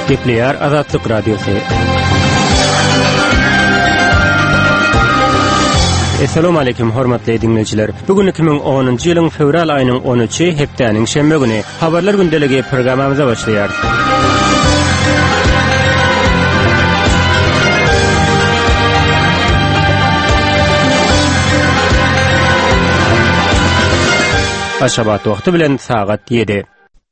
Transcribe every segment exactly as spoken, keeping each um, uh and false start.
Gepleýär Azatlyk Radiosu. Assalamu alaykum hormatly dinleyijiler. Bugün iki bin onuncu ýylyň fevral aýynyň on üçi hepdeniň şembe güni habarlar gündeligi programmamyza başlaýar. Aşabat wagty bilen sagat yedi.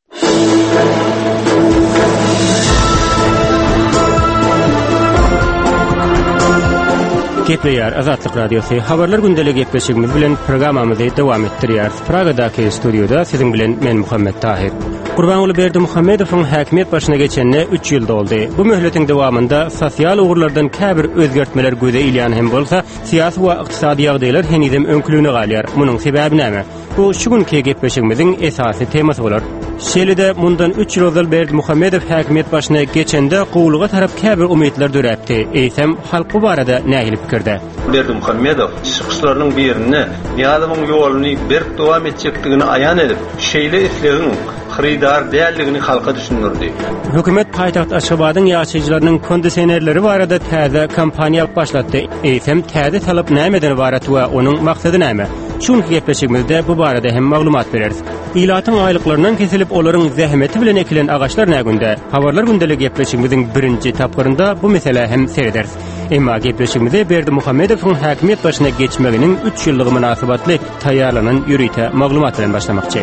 Gepleýär Azatlyk Radiosu habarlar gündeligi gepleşigimiz bilen programmamyzy dowam etdirýär. Pragadaky studioda siziň bilen men Muhammed Tahir. Gurbanuly Berdi Muhammedowyň häkimiýet başyna geçenine üç ýyl doldy. Bu möhletiň dowamynda sosial ugurlardan käbir özgertmeler göze ilýän hem bolsa, siýasy we ykdysady ýagdaýlar henizem öňkülüne galýar. Munyň sebebi näme? Bu şu günki gepleşigimiziň esasy temasy bolar. Şeýle-de mundan üç ýyl ozal Berdi Muhammedow häkimiýet başyna geçende gowluga tarap käbir umytlar döräpdi. Eýsem halk bu barada nähili pikirde? Berdi Muhammedow şykyşlarynyň birini ýalynyň ýoluny berk dowam etjekdigini aýan edip, şeýle islegiň xridar däldigini halka düşündirdi. Hökümet paýtaxt Aşgabatyň ýaşaýjylarynyň kondisionerleri barada täze kampaniýa başlatdy. Eýsem täze talap nämeden ibarat we onuň maksady näme? Şunky gepleşigimizde bu barada hem maglumat bereriz. İlatyň aýlyklaryndan kesilip olaryň zähmeti bilen ekilen agaçlar nägünde? Habarlar gündeligi gepleşigimiziň birinji tapgyrynda bu mesele hem serederiz. Emma gepleşigimizi Berdi Muhammedowyň häkimiýet başyna geçmeginiň üç ýyllygy munasabatly taýýarlanan ýürüýte maglumat bilen başlamakçy.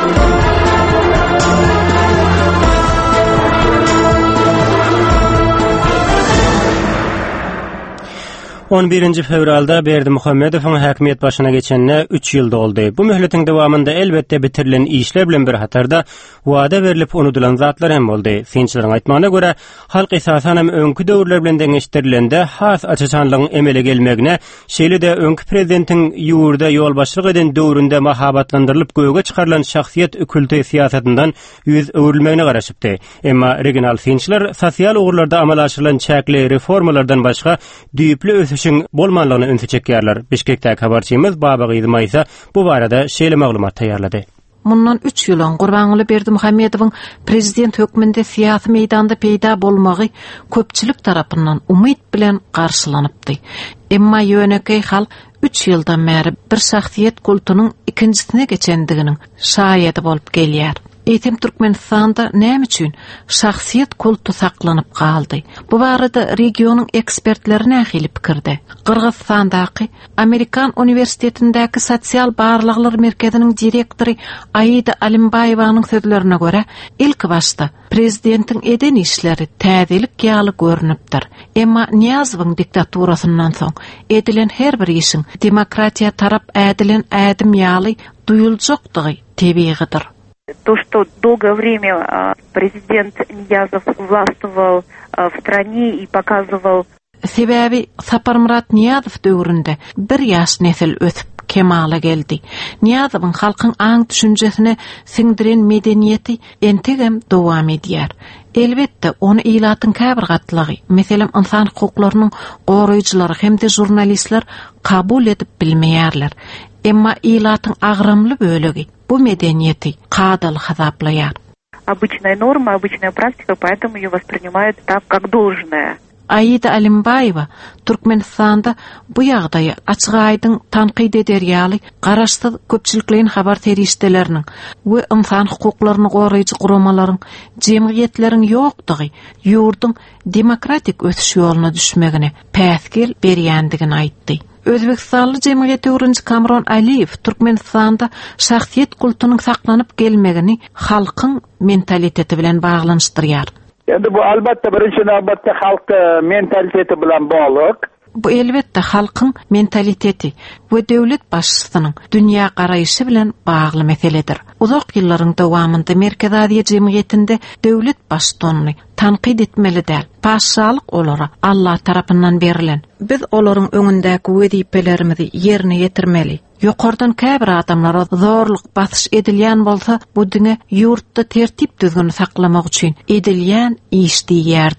on birinji fevralda Berdi Muhammedowyň häkimiýet başyna geçenine üç ýyl doldy. Bu möhletiň dowamynda elbetde bitirilen işler bilen bir hatarda wada berilip unutulan zatlar hem boldy. Finçleriň aýtmagyna görä, halk esasan hem öňkü döwürler bilen deňeşdirilende has açyçanlygyň emele gelmegine, şeýle-de öňkü prezidentiň ýurda ýol başlyk eden döwründe mahabatlandyrylyp göwge çykarylan şahsiýet ökülti siýasatyndan ýüz öwrülmegine garaşypdy. Emma regional finçler sosial ugurlarda amal aşyrylan çäkli reformalardan başga düýpli şin bolmanlygyny öňe çekýärler. Bişkekdäki habarçymyz Baba Gyzma ise bu barada şeýle maglumat taýýarlady. Mundan üç ýyl öň Gurbanuly Berdi Muhammedowyň prezident hökmünde siýasy meýdanda peýda bolmagy köpçilik tarapyndan umyt bilen garşylanypdy. Emma ýönekey hal üç ýyldan bäri bir şahsiýet kultunyň ikinjisine geçendiginiň şaýady bolup gelýär. Eýtem Türkmenistanda näme üçin şahsiýet kultu saklanyp galdy? Bu barada regionyň ekspertleri nähili pikirde? Kırgızstandaky Amerikan Uniwersitetindäki sosial barlyklar merkeziniň direktory Aida Alimbayewaň sözlerine görä, ilk başda prezidentiň eden işleri täzelik ýaly görnüpdir. Emma Niyazowyň diktaturasyndan soň edilen her bir işiň demokratiýa tarap ädilen ädim ýaly duýuljakdygy tebigidir. То, что долгое время президент Ниязов властвовал в стране и показывал... Себäbi Saparmurat Niyazow döwründe bir ýaş nesil ötüp kemala geldi. Niyazowyň halkyň aň düşünjesine siňdiren medeniýeti entegem dowam edýär. Elbetde onu ilatyň käbir gatlygy, meselem insan hukuklarynyň goraýjylary hem-de jurnalistler kabul edip bilmeýärler. Emma ilatyň agramly bölegi bu medeniýeti kadal hasaplaýar. Обычная норма, обычная практика, поэтому её воспринимают так, как должное. Aida Alimbayewa Türkmenistanda bu ýagdaýy açyk aýdyň tanqid eder ýaly garaşsyz köpçilikliň habar terişdeleriniň we insan hukuklaryny goraýjy guramalaryň jemgyýetleriň ýokdugy ýurdun demokratik ötüş ýoluna düşmegine päsgel berýändigini aýtdy. Özbekistanly jemgyýet öwrünçi Kamron Aliyev Türkmenistanda şahsiýet kultunyň saklanyp gelmegini halkyň mentaliteti bilen baglanşdyrýar. Endi bu albatta birinchi navbatda halk mentaliteti bilan bog'liq. Bu elbette halkyň mentaliteti we döwlet başçysynyň dünýä garaýşy bilen bagly meseledir. Uzak ýyllaryň dowamynda Merkez Aziýa jemgyýetinde döwlet başçysyny tanqid etmeli däl. Paşalyk olara Allah tarapyndan berilen. Biz olaryň öňündäki wezipelerimizi ýerine ýetirmeli. Ýokardan käbir adamlara zorluk basyş edilýän bolsa, bu diňe ýurtda tertip düzgün saklamak üçin edilýän iş diýerdiler.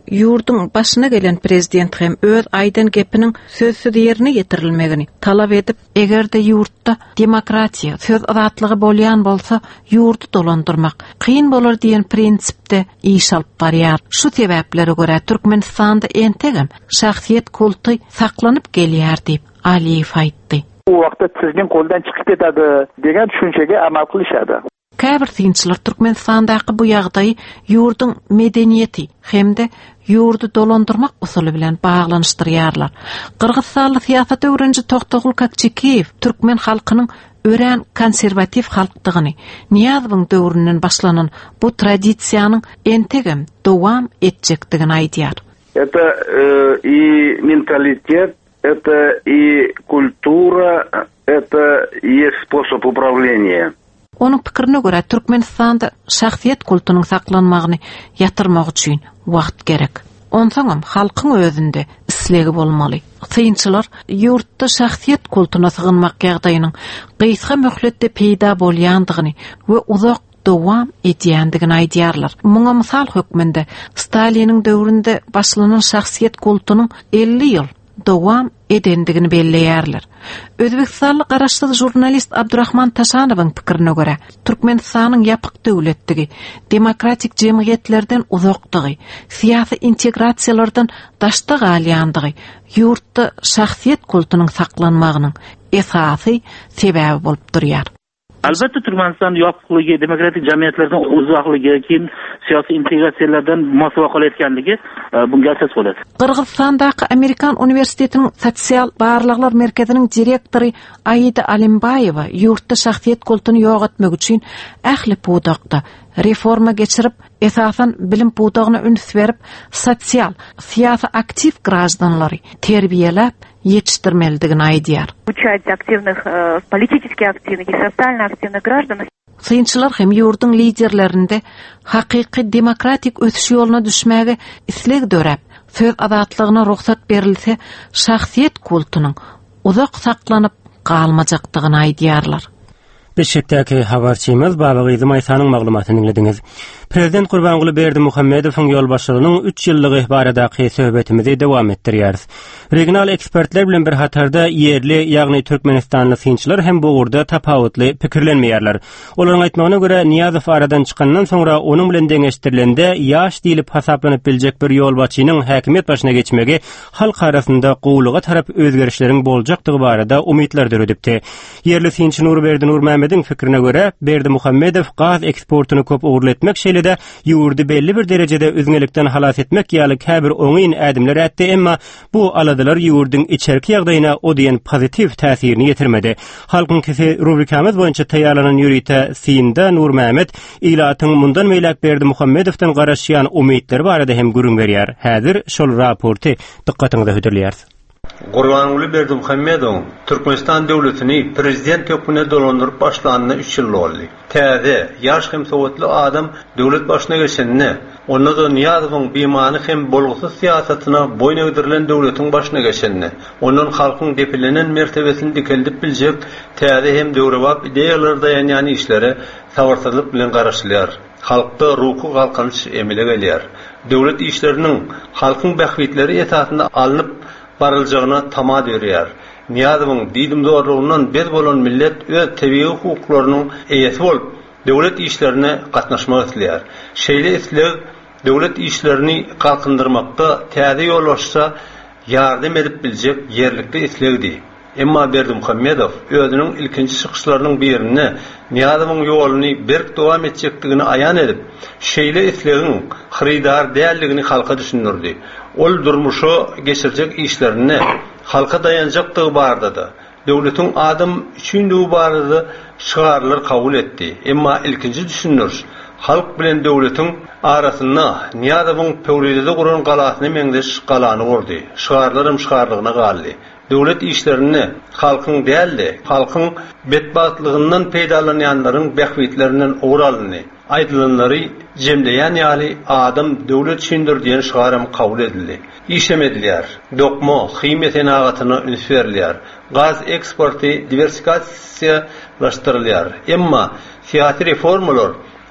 yurdun başına gelen prezident hem öz aydan gepinin sözsüz yerine getirilmegini talap edip, egerde yurtda demokratiya, söz azatlığı bolyan bolsa, yurdu dolandırmak kıyın bolur diyen prinsipte iş alıp barıyar. Şu sebeplere göre Türkmenistan'da entegem şahsiyet kultu saklanıp geliyar deyip Aliyev aytdı. O vaqtda sizning qo'ldan chiqib ketadi degan tushunchaga amal qilishadi. Käbir tinçler Türkmenistan'daki bu ýagdaý yurdun medeniyeti hemde yurdu dolandırmak usulü bilen bağlanışdyrýarlar. Kırgızstanly siýasat öwrenji Toktogul Kakçekiýew Türkmen halkynyň ören konservativ halkdygyny, Niýazowyň döwründen başlanan bu tradisiýanyň entegem dowam etjekdigini aýdýar. Это э, и менталитет, это и культура, это и способ управления. Onun pikirine göre Türkmenistan'da şahsiyet kultunyň saklanmagyny yatırmak üçin wagt gerek. Onsoňam halkyň özünde islegi bolmaly. Synçylar ýurtda şahsiyet kulturyna sygynmak ýagdaýynyň gysga möhletde peýda bolýandygyny we uzak dowam etýändigini aýdýarlar. Muňa mysal hökmünde Staliniň döwründe başlanan şahsiyet kultunyň elli ýyl dowam edendigini belleýärler. Özbekistanly garaşsyz jurnalist Abdurrahman Taşanowyň pikirine göre Türkmenistanyň ýapyk döwletdigi, demokratik jemgyýetlerden uzakdygy, siýasy integrasiýalardan daşda galýandygy ýurtda şahsiyet kultunyň saklanmagynyň esasy sebebi bolup durýar. Albatta Türkmenistan yapıklığı, demokratik cemiyetlerden uzaklığı, keyin siyasi integrasiyalardan masva qolayotganligi bunga asos bo'ladi. Qirg'izistondagi Amerikan universitetining sosial barliqlar merkezining direktori Aida Alimbayeva yurtda şahsiyet kultunu yo'qotmak uchun ahli pudoqda reforma geçirip esasen bilim pudoqna üns berip sosial, siyasi aktiv gражданлары terbiyelep yetiştirmelidigini aýdýar. Учать активных, э, политически активных и социально активных граждан. Synçylar hem yurdun liderlerinde hakyky demokratik ötüş ýoluna düşmäge isleg dörep, söz azatlygyna ruhsat berilse, şahsiyet kultunyň uzak saklanyp galmajakdygyny aýdýarlar. Beşikdäki habarçymyz Babagy Ýzymaýsanyň maglumatyny dinlediňiz. Prezident Gurbanguly Berdimuhammedowyň ýolbaşçylygynyň üç ýyllygy baradaky söhbetimizi dowam etdirýärys. Regional ekspertler bilen bir hatarda ýerli, ýagny Türkmenistanly synçylar hem bu urda tapawutly pikirlenmeýärler. Olaryň aýtmagyna görä Niýazow aradan çykandan soňra onuň bilen deňeşdirilende ýaş diýilip hasaplanyp biljek bir ýolbaşçynyň häkimet başyna geçmegi halk arasynda gowluga tarap özgerişleriň boljakdygy barada umytlar döredipdi. Ýerli synçy Nurberdi Nurmamediň fikrine görä Berdimuhammedow gaz eksportuny köp ugurletmek şeýlede ýurdy belli bir derejede özüňelikden halas etmek ýaly käbir oňyn ädimler etdi, emma bu aladalar ýurdun içerki ýagdaýyna o diýen pozitiv täsirini ýetirmedi. Halkyň kisi rubrikamyz boýunça taýýarlanan ýürite Sinda Nurmamed ilatyň mundan meýlek Berdimuhammedowdan garaşýan umytlar barada hem gürün berýär. Häzir şol raporty dikkatiňize hödürlýär. Gurbanguly Berdimuhammedow Türkmenistan döwletini prezident hökmüne dolandyryp başlanyna üç ýyl boldy. Täze, ýaş hem sowatly adam döwlet başyna geçenine, onda da Niýazowyň beýmany hem bolgusyz siýasatyna boyun öwdürilen döwletiň başyna geçenine, onuň halkyň depilenen mertebesini dikeldip biljek, täze hem döwrebap ideýalar daýanýan işlere sabarsızlyk bilen garaşylýar. Halkda ruhy galkanyş emile gelýär. Döwlet işleriniň halkyň bähwitleri esasynda alınıp baryljagyna tama berýär. Niýazowyň diýdim zorluğundan bez bolan millet öz tebii hukuklarynyň eýesi bolup, döwlet işlerine gatnaşmak isleýär. Şeýle isleg döwlet işlerini kalkındırmakda täze ýol açsa ýardam edip biljek ýerlikde islegdi. Emma Berdimuhammedow özüniň ilkinji çykyşlarynyň birine Niýazowyň ýoluny berk dowam etjekdigini aýan edip, şeýle islegiň hyrydar däldigini halka düşündirdi. Ol durmuşy geçirjek işlerini halka dayanjakdygy barada döwletiň adam üçin barada şygarlar kabul etdi. Emma ilkinji düşünür halk bilen döwletiň arasynda Niýazowyň Pöwride guran galasyny meňdeş galany gordy. Şygarlarym şygarlygyna galdy. Döwlet işlerini halkyň däldi, halkyň betbatlygyndan peýdalanýanlaryň bähwitlerinden owralyny, aýdylanlary jemleýän ýaly adam döwlet üçindir diýen şygarym kabul edildi. İşemedilýär. Dokma, hymet enagatyna üns berilýär. Gaz eksporty diversifikasiýalaşdyrylýar. Emma siýasy reformalar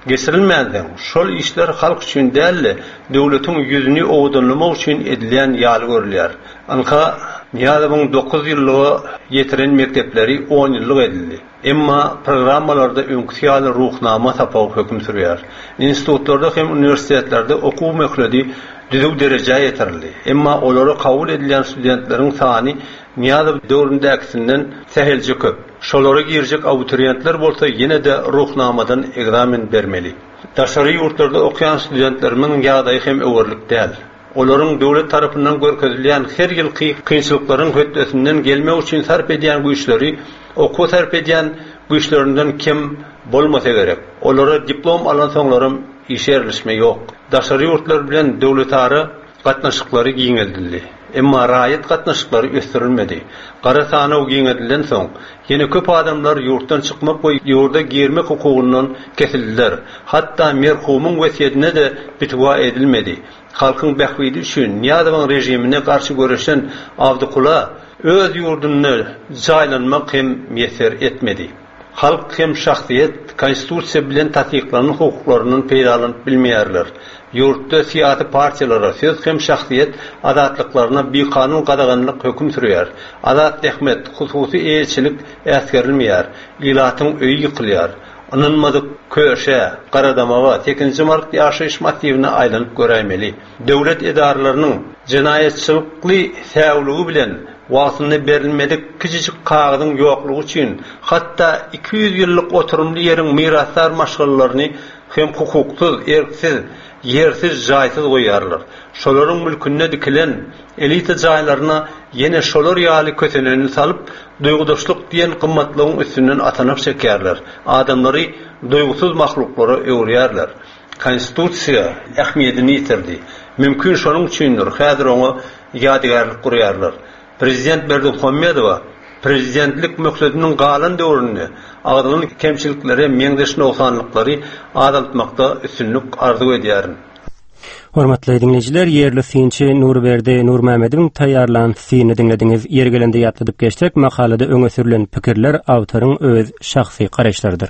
geçirilmeden şol işler halk üçün däl, döwletiň ýüzüni owdunlamak üçin edilen ýaly görülýär. Anka Niýazyň dokuz ýyllygy ýetiren mekdepleri on ýyllyk edildi. Emma programmalarda öňküýäli ruhnama tapaw hökm sürýär. Institutlarda hem universitetlerde okuw mehledi düzüg derejä ýetirildi. Emma olary kabul edilen studentleriň sany Niýazyň döwründäkisinden sähelje köp. Şolary girjek abiturientler bolsa ýene de ruhnamadan egzamin bermeli. Daşary ýurtlarda okuyan studentleriň ýagdaýy hem öwürlik däl. Olaryň döwlet tarapyndan görkezilýän her ýylky kynçylyklaryň hötdesinden gelmek üçin sarp edýän güýçleri okuw sarp edýän güýçlerinden kim bolmasa gerek. Olara diplom alan soňlarym işerleşme ýok. Daşary ýurtlar bilen döwlet ara gatnaşyklary giňeldildi. Emma raýat gatnaşyklary ösdürilmedi. Gara sanaw giňedilen soň ýene köp adamlar ýurtdan çykmak we ýurda girmek hukugundan kesildiler. Hatda merhumyň wesiýetine de bitwa edilmedi. Halkyň bähwidi üçin Niýazyň rejimine garşy göreşen Abdukula öz ýurduny jaýlanmak hem meser etmedi. Halk hem şahsiýet konstitusiýa bilen tasdiklanan hukuklaryny peýdalanyp bilmeýärler. Ýurtda siýasy partiýalara söz hem şahsiýet adatlyklaryna bir kanun gadaganlyk hökm sürýär. Adat ähmet, hususy elçilik äsgerilmeýär. Ilatyň öýü ýykylýar. Anılmadık köşe, Qaradamağa, sekinji mart ýaşaýyş massivine aýlanyp göräýmeli. Döwlet edaralarynyň jinayetçilikli säwligi bilen wagtyny berilmedik kiçijik kagydyň ýoklugy üçin hatda iki yüz ýyllyk oturumly ýeriň miraslar maşgalaryny hem hukuksuz, erksiz, yersiz, jaýsyz goýarlar. Şolaryň mülkünde dikilen elita jaýlaryna ýene şolar ýaly köseneni salyp, duýgudaşlyk diýen gymmatlygyň üstünden atanyp çekýärler. Adamlary duýgusuz mahluklara öwrýärler. Konstitusiýa ähmiýetini ýitirdi. Mümkin şonuň üçindir häzir onu ýadygarlyk gurýarlar. Prezident Berdimuhammedowa prezidentlik möhletiniň galan döwründe agdalyň kemçilikleri, meňdeş noksanlyklary azaltmakda üstünlük arzu edýärin. Hormatly dinleyijiler, ýerli synçy Nurberdi Nurmamedowyň taýýarlanan syny dinlediňiz. Ýer gelende ýatdyp geçsek, makalada öňe sürülen pikirler awtoryň öz şahsy garaşlarydyr.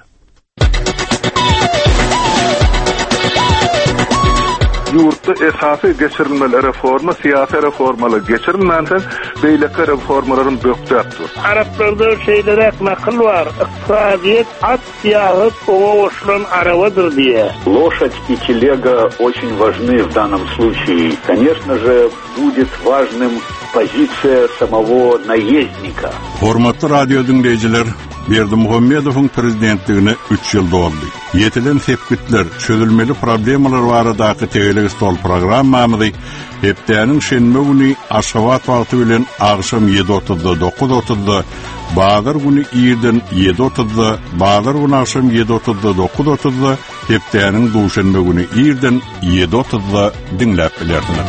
Yurtda esasy geçirilmeli reforma, siyasi reformalar geçirilmänsen beýleki reformalaryň bökdäpdir. Araplarda şeýlere nakıl var. Iqtisadiyet at ýahyp oňa oşulan arawadyr diye. Лошадь и телега очень важны в данном случае. Конечно же, будет важным позиция самого наездника. Hormatly radio dinleyijiler, Berdimuhammedowyň prezidentligine üç ýyl doldy. Yetilen sepkitler, çözülmeli problemalar baradaky tegelik stol programmamyzy hepdäniň şenme güni Aşgabat wagty bilen agşam ýedi otuzda dokuz otuzda, Baýlar güni ýerden ýedi otuzda, Baýlar güni agşam ýedi otuzda dokuz otuzda, hepdäniň duşanma güni ýerden ýedi otuzda dinläp bilerdiler.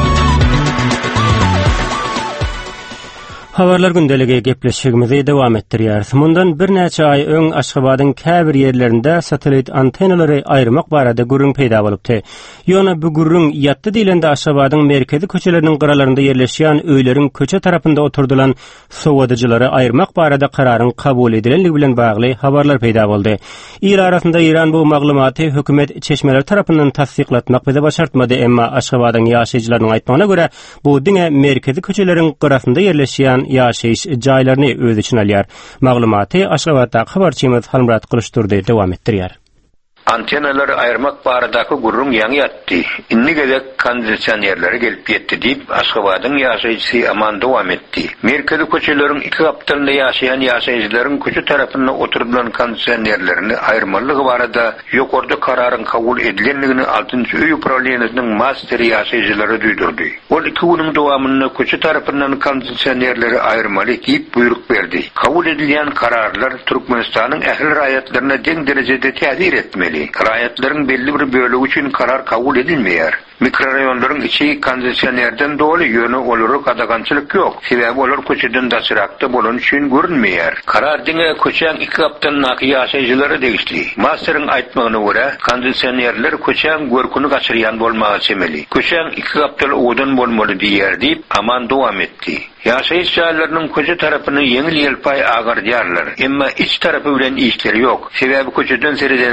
Habarlar gündeligi gepleşigimizi dowam etdirýär. Mundan bir näçe ay öň Aşgabatyň käbir ýerlerinde satelit antenalary aýrymak barada gürrüň peýda bolupdy. Ýöne bu gürrüň ýatdy diýilende Aşgabatyň merkezi köçeleriniň garalarynda ýerleşýän öýleriň köçe tarapynda oturdulan sowadyjylary aýrymak barada kararyň kabul edilenligi bilen bagly habarlar peýda boldy. İl arasynda İran bu maglumaty hökümet çeşmeler tarapyndan tasdiklatmak bize başartmady, emma Aşgabatyň ýaşaýjylarynyň aýtmagyna görä bu diňe merkezi köçeleriň garasynda ýerleşýän ýaşaýyş jaýlaryny öz içine alýar. Maglumaty Aşgabatda habarçymyz Halmurat Kılıçdurdy dowam etdirýär. Antenaları ayırmak baradaky gurrun ýaňy ýatdy. Inni gezek kondisionerleri gelip ýetdi diýip Aşgabatyň ýaşaýjysy aman dowam etdi. Merkezi köçeleriň iki gapdyrynda ýaşaýan ýaşaýjylaryň köçe tarapyndan oturulan kondisionerlerini aýrmalygy barada ýokarda kararyň kabul edilenligini altynjy öýü problemanynyň masteri ýaşaýjylary duýdurdy. Ol iki güniň dowamyny köçe tarapyndan kondisionerleri aýrmaly diýip buyruk berdi. Kabul edilen kararlar Türkmenistanyň ähli raýatlaryna deň derejede täsir etmeli. Raýatlaryň belli bir bölegi üçin karar kabul edilmeýär. Mikroraýonlaryň içi kondisionerden doly ýöne olary gadagançylyk ýok. Sebäbi olar köçeden daşyrakda bolan üçin görünmeýär. Karar diňe köçäň iki hapdan naky ýaşaýjylary degişli. Masteryň aýtmagyna görä, kondisionerler köçäň görküni gaçyrýan bolmagy çemeli. Köçäň iki hapdan odan bolmaly diýer diýip aman dowam etdi. Ýaşaýyş jaýlarynyň köçe tarapyny ýeňil ýelpay agardýarlar, emma iç tarapy bilen işleri ýok. Sebäbi köçeden seredeninde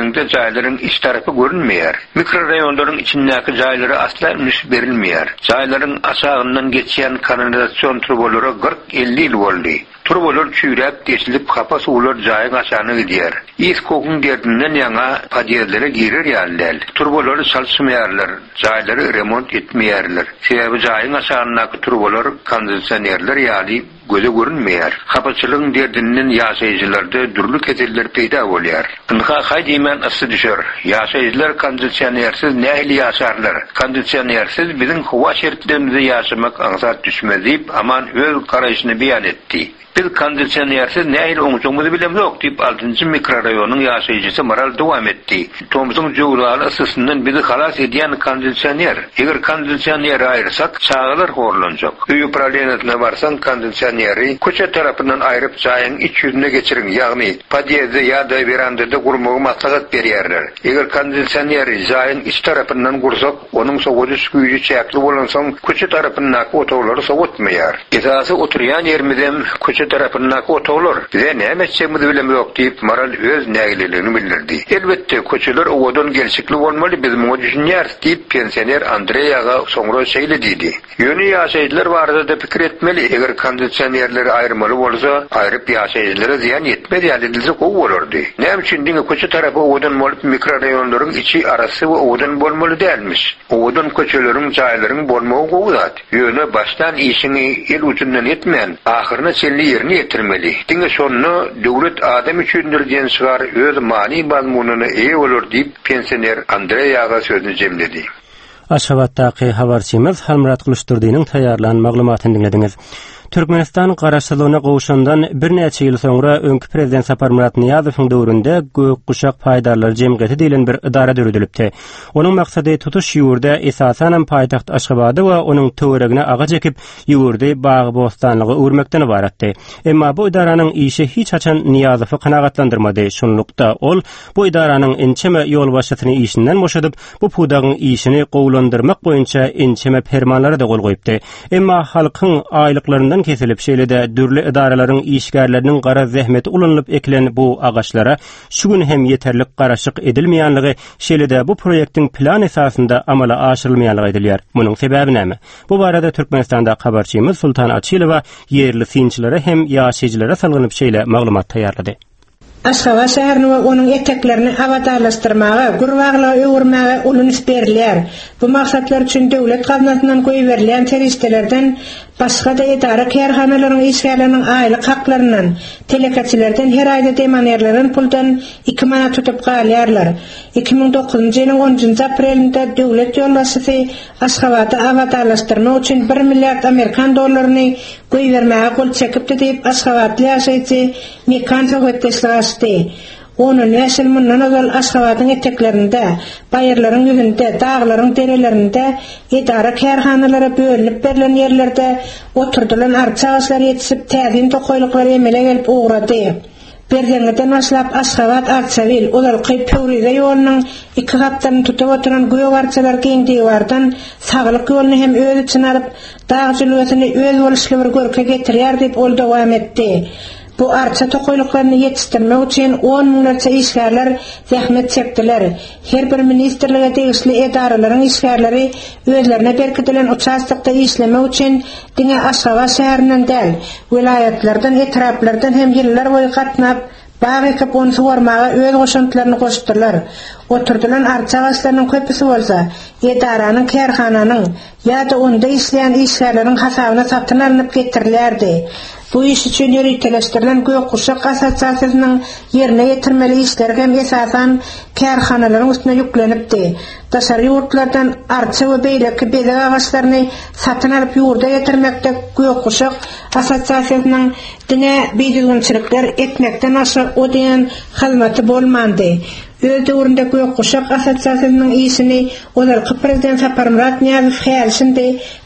jaýlaryň iç tarapy görünmeýär. Mikroraýonlaryň içindäki jaýlara asla üns berilmeýär. Jaýlaryň aşagyndan geçýän kanalizasiýon trubolary kırk elli ýyl boldy. Turbolar çüýräp, deşilip, hapa suwlar jaýyň aşagyna gidýär. Is kokuň derdinden ýaňa padýerlere girer ýalylar. Turbolary çalşmaýarlar, jaýlary remont etmeýärler. Sebäbi jaýyň aşagynaky turbolar konditsionerler ýaly göze görünmeýär. Hapaçylygyň derdinden ýaşaýjylarda dürlü keseller peýda bolýar. Ynha haýdyman asy düşer. Ýaşaýjylar konditsionersiz nähili ýaşarlar. Konditsionersiz biziň howa şertlerinde ýaşamak aňsat düşmez diýip aman öz garaýyşyny beýan etdi. Biz konditsionersiz nähili oňjugymyzy bilemok diýip altıncı mikroraýonyň ýaşaýjysy Maral dowam etdi. Tomyzyň jowlaly asysyndan bizi halas edýän konditsioner. Eger konditsioner aýyrsak, çağılar horlanjak. Öýü problemine barsan konditsioneri köçe tarapyndan aýryp jaýyň iç ýüzüne geçiriň, ýagny padýerde ýa-da verandada gurmagy maslahat berýärler. Eger konditsioneri jaýyň iç tarapyndan gursak, onuň sowudyş güýji çäkli bolan soň köçe tarapyndan otowlary sowutmaýar. Esasy oturýan ýermizem köçe tarapyndan otowlar. Bize näme etjegimizi bilemok diýip Maral öz nägileligini bildirdi. Elbetde köçeler owadan gelşikli bolmaly, biz muňa düşünýäris diýip pensioner Andreyaga soňra şeýle diýdi. Ýöne ýaşaýjylar barada da pikir etmeli. Eger konditsionerleri aýrmaly bolsa, aýryp ýaşaýjylary ziýan etmeli ýa-da gowy bolardy. Näme üçin diňe köçe tarapy owadan bolup mikroraýonlaryň içi arasy we owadan bolmaly dälmiş. Owadan köçeleriň jaýlaryň bolmagy gowy zat. Ýöne başdan işini el ucundan etmän, ahyrına çelli ýerine ýetirmeli. Diňe şonu döwlet adam üçindir diýen şeýler öz mani mazmunyny eýe bolar diýip pensioner Andreyaga sözüni jemledi. Aşgabatdaky habarçymyz Halmurat Kılıçdurdynyň taýýarlanan maglumatyny dinlediňiz. Türkmenistan garaşsylygyna gowuşandan bir neçe ýyl soňra öňkü prezident Sapar Murat Niýazowyň döwründe Gök Guşak Paýdarlar Jemgyýeti diýilen bir idara düredilipdi. Onuň maksady tutuş ýurda esasan paýtaxt Aşgabady we onuň töweregine aga çekip ýurdy bagy bostanlygy örmekden ibaratdy. Emma bu idaranyň işi hiç haçan Niýazowy kanagatlandyrmady. Şonlukda ol bu idaranyň ençeme ýol başçysyny işinden boşadyp bu pudagyň işini gowlandyrmak boýunça ençeme fermanlara da gol goýupdy. Emma halkyň aýlyklaryndan kesilip şeýlede dürli idaralaryň işgärleriniň gara zähmeti ulanlyp eklen bu agaçlara şu gün hem yeterlik garaşyk edilmeýänligi, şeýlede bu proýektiň plan esasında amala aşyrylmaýanlygy edilýär. Munyň sebäbi näme? Bu barada Türkmenistanda habarçymyz Sultan Açylowa ýerli synçylary hem ýaşaýjylary salgynyp şeýle maglumat taýýarlady. Aşgabat şäherini we onuň eteklerini awadarlaşdyrmaga, gurwagla öwürmäge ulunys berilýär. Bu maksatlar üçin döwlet gaznasyndan goýup terişdelerden başga da idara kärhanalaryň işgärleriniň aýlyk haklaryndan, telekaçylardan her aýda demanerlerin puldan iki mana tutup galýarlar. iki ming dokuzunçy ýylyň onunçy aprelinde döwlet ýolbaşçysy Aşgabaty awadarlaşdyrmak üçin bir milliard Amerikan dollaryny goýbermäge gol çekipdi diýip Aşgabatly ýaşaýjy Mekan Höwetdeşleşdi. Onun näşil mundan özel Aşgabatyň eteklerinde, baýarlaryň ýüzünde, dağlaryň derelerinde, idara kärhanalary bölünip berilen ýerlerde oturdulan arça ağaçlary ýetişip täzin tokoýlyklary emele gelip ugrady. Berdeneden başlap Aşgabat Arçavil, Ulalky Pöwride ýolunyň iki haptany tutup oturan göýek arçalar giňdiňi bardan saglyk ýoluny hem öz için alyp, dağ jylgysyny öz boluşly bir görke getirýär diýip ol dowam etdi. Bu arça tokoýlyklaryny ýetişdirmek üçin on miňlerçe işgärler zähmet çekdiler. Her bir ministerlige tegişli edaralaryň işgärleri özlerine berkitilen uçastykda işlemek üçin diňe Aşgabat şäherinden däl, vilayatlardan, etraplardan hem ýyllar boýy gatnap bagy ekip onu suwarmaga öz goşuntylaryny goşdurlar. Oturdulan arça ağaçlarynyň köpüsi bolsa, edaranyň, kärhananyň ýa-da onda işleýän işgärleriň hasabyna satyn alınıp getirilýärdi. Bu iş üçin ýönetilýän Gök Guşak Asosiýasiýasynyň ýerine ýetirmeli işler hem esasan kärhanalaryň üstüne ýüklenipdi. Daşary ýurtlardan arça we beýleki bedek agaçlaryny satyn alyp ýurda ýetirmekde Gök Guşak Asosiýasiýasynyň diňe beýdilgünçilikler etmekden aşy o diýen hyzmaty bolmandy. Öz döwründe Gök Guşak Asosiýasiýasynyň işini Ulalky prezident Sapar Murat Niýazow häýärşinde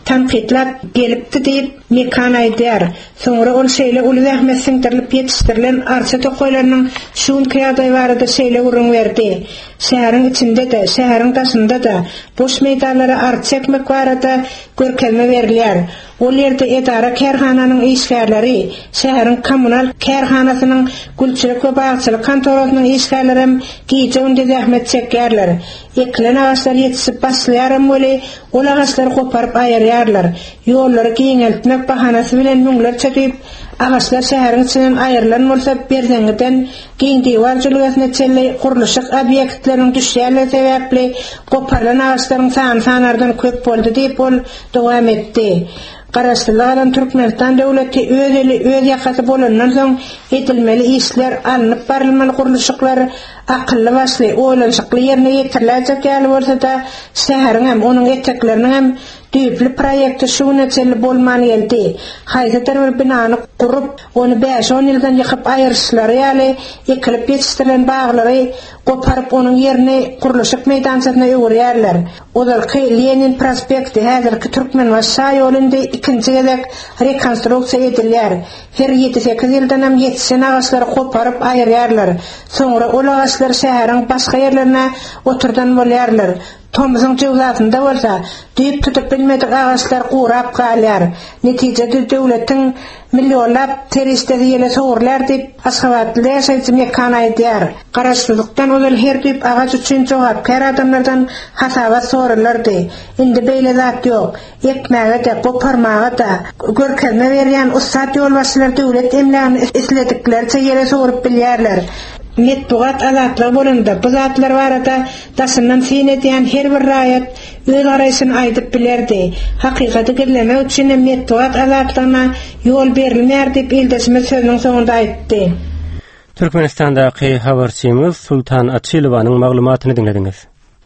tanqidlar gelipdi diýip mekan aýdýar. Soňra ol şeýle uly zähmet siňdirilip ýetişdirilen arsa tokoýlarynyň şuun kýaday barada şeýle urun berdi. Şäheriň içinde de, şäheriň daşynda da boş meýdanlara arsa çekmek barada görkezme berilýär. Ol ýerde edara kärhananyň işgärleri, şäheriň kommunal kärhanasynyň gülçilik we bagçylyk kantorasynyň işgärleri hem giýje ünde zähmet çekýärler. Eklen ağaçlar yetişip başlaýar hem boli ol ağaçlary koparyp aýyrýarlar. Ýollary giňeltmek bahanasy bilen müňler çekip ağaçlar şäheriň içinden aýrylan bolsa berzeňden giň diýwar jylygasyna çelli gurulşyk obyektleriň düşýärligi sebäpli koparylan ağaçlaryň sany sanardan köp boldy diýip ol dowam etdi. Garaşdyrylan Türkmenistan döwleti öz eli öz ýakasy bolandan soň etilmeli işler alınıp barylmaly gurulşyklar akylly başly oýlanşykly ýerine ýetiriljek ýaly bolsa-da şäheriň hem onuň etekleriniň hem düýpli proýekti şuňa çelli bolmaly geldi. Haýdatar bir binany gurup onu beş on ýyldan ýykyp aýyrşylary ýaly ekilip ýetişdirilen baglary goparyp onuň ýerine gurulşyk meýdançasyna öwürýärler. Olarky Lenin prospekti häzirki Türkmenbaşy ýolundy ikinji gezek rekonstruksiýa edilýär. Her ýedi sekiz ýyldan hem ýetişen ağaçlary goparyp aýyrýarlar. Soňra ol ağaçlar şäheriň başga ýerlerine oturdan bolýarlar. Tomyzyň jewzatynda bolsa, düýüp tutup bilmedik ağaçlar gurap galýar. Netijede döwletiň millionlap teristleri ýele sowurlar diýip Aşgabatly ýaşaýjy mekan aýdýar. Garaşdyrlykdan ol her düýüp ağaç üçin jogapkar adamlardan hasabat sorarlardy. Indi beýle zat ýok. Ekmäge de, goparmaga da görkezme berýän ussat ýolbaşçylar döwlet emläni islediklerçe ýele sorup bilýärler. Metbuat azatlar bolanda bu zatlar barada daşyndan fin edýän her bir raýat öz garaýşyny aýdyp bilerdi. Hakykaty girleme üçin metbuat azatlaryna ýol berilmär diýip ildeşme sözüniň soňunda aýtdy. Türkmenistandaky habarçymyz Sultan Atçylowanyň maglumatyny dinlediňiz.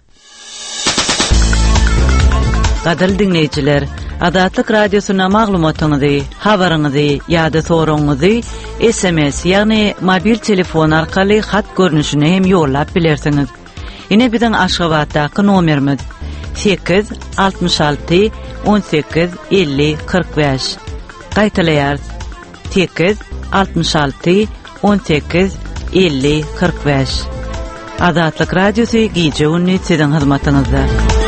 Gadal dinleýijiler, Adatlyk radiosyna maglumatyňyzy, habaryňyzy ýa-da soragyňyzy S M S ýagny mobil telefon arkaly hat görnüşine hem ýollap bilersiňiz. Ine biziň Aşgabatdaky nomerimiz sekiz altmış alty on sekiz elli kırk beş. Gaýtalaýar sekiz altmış alty on sekiz elli kırk beş. Adatlyk radiosy giýje ünni siziň hyzmatyňyzda.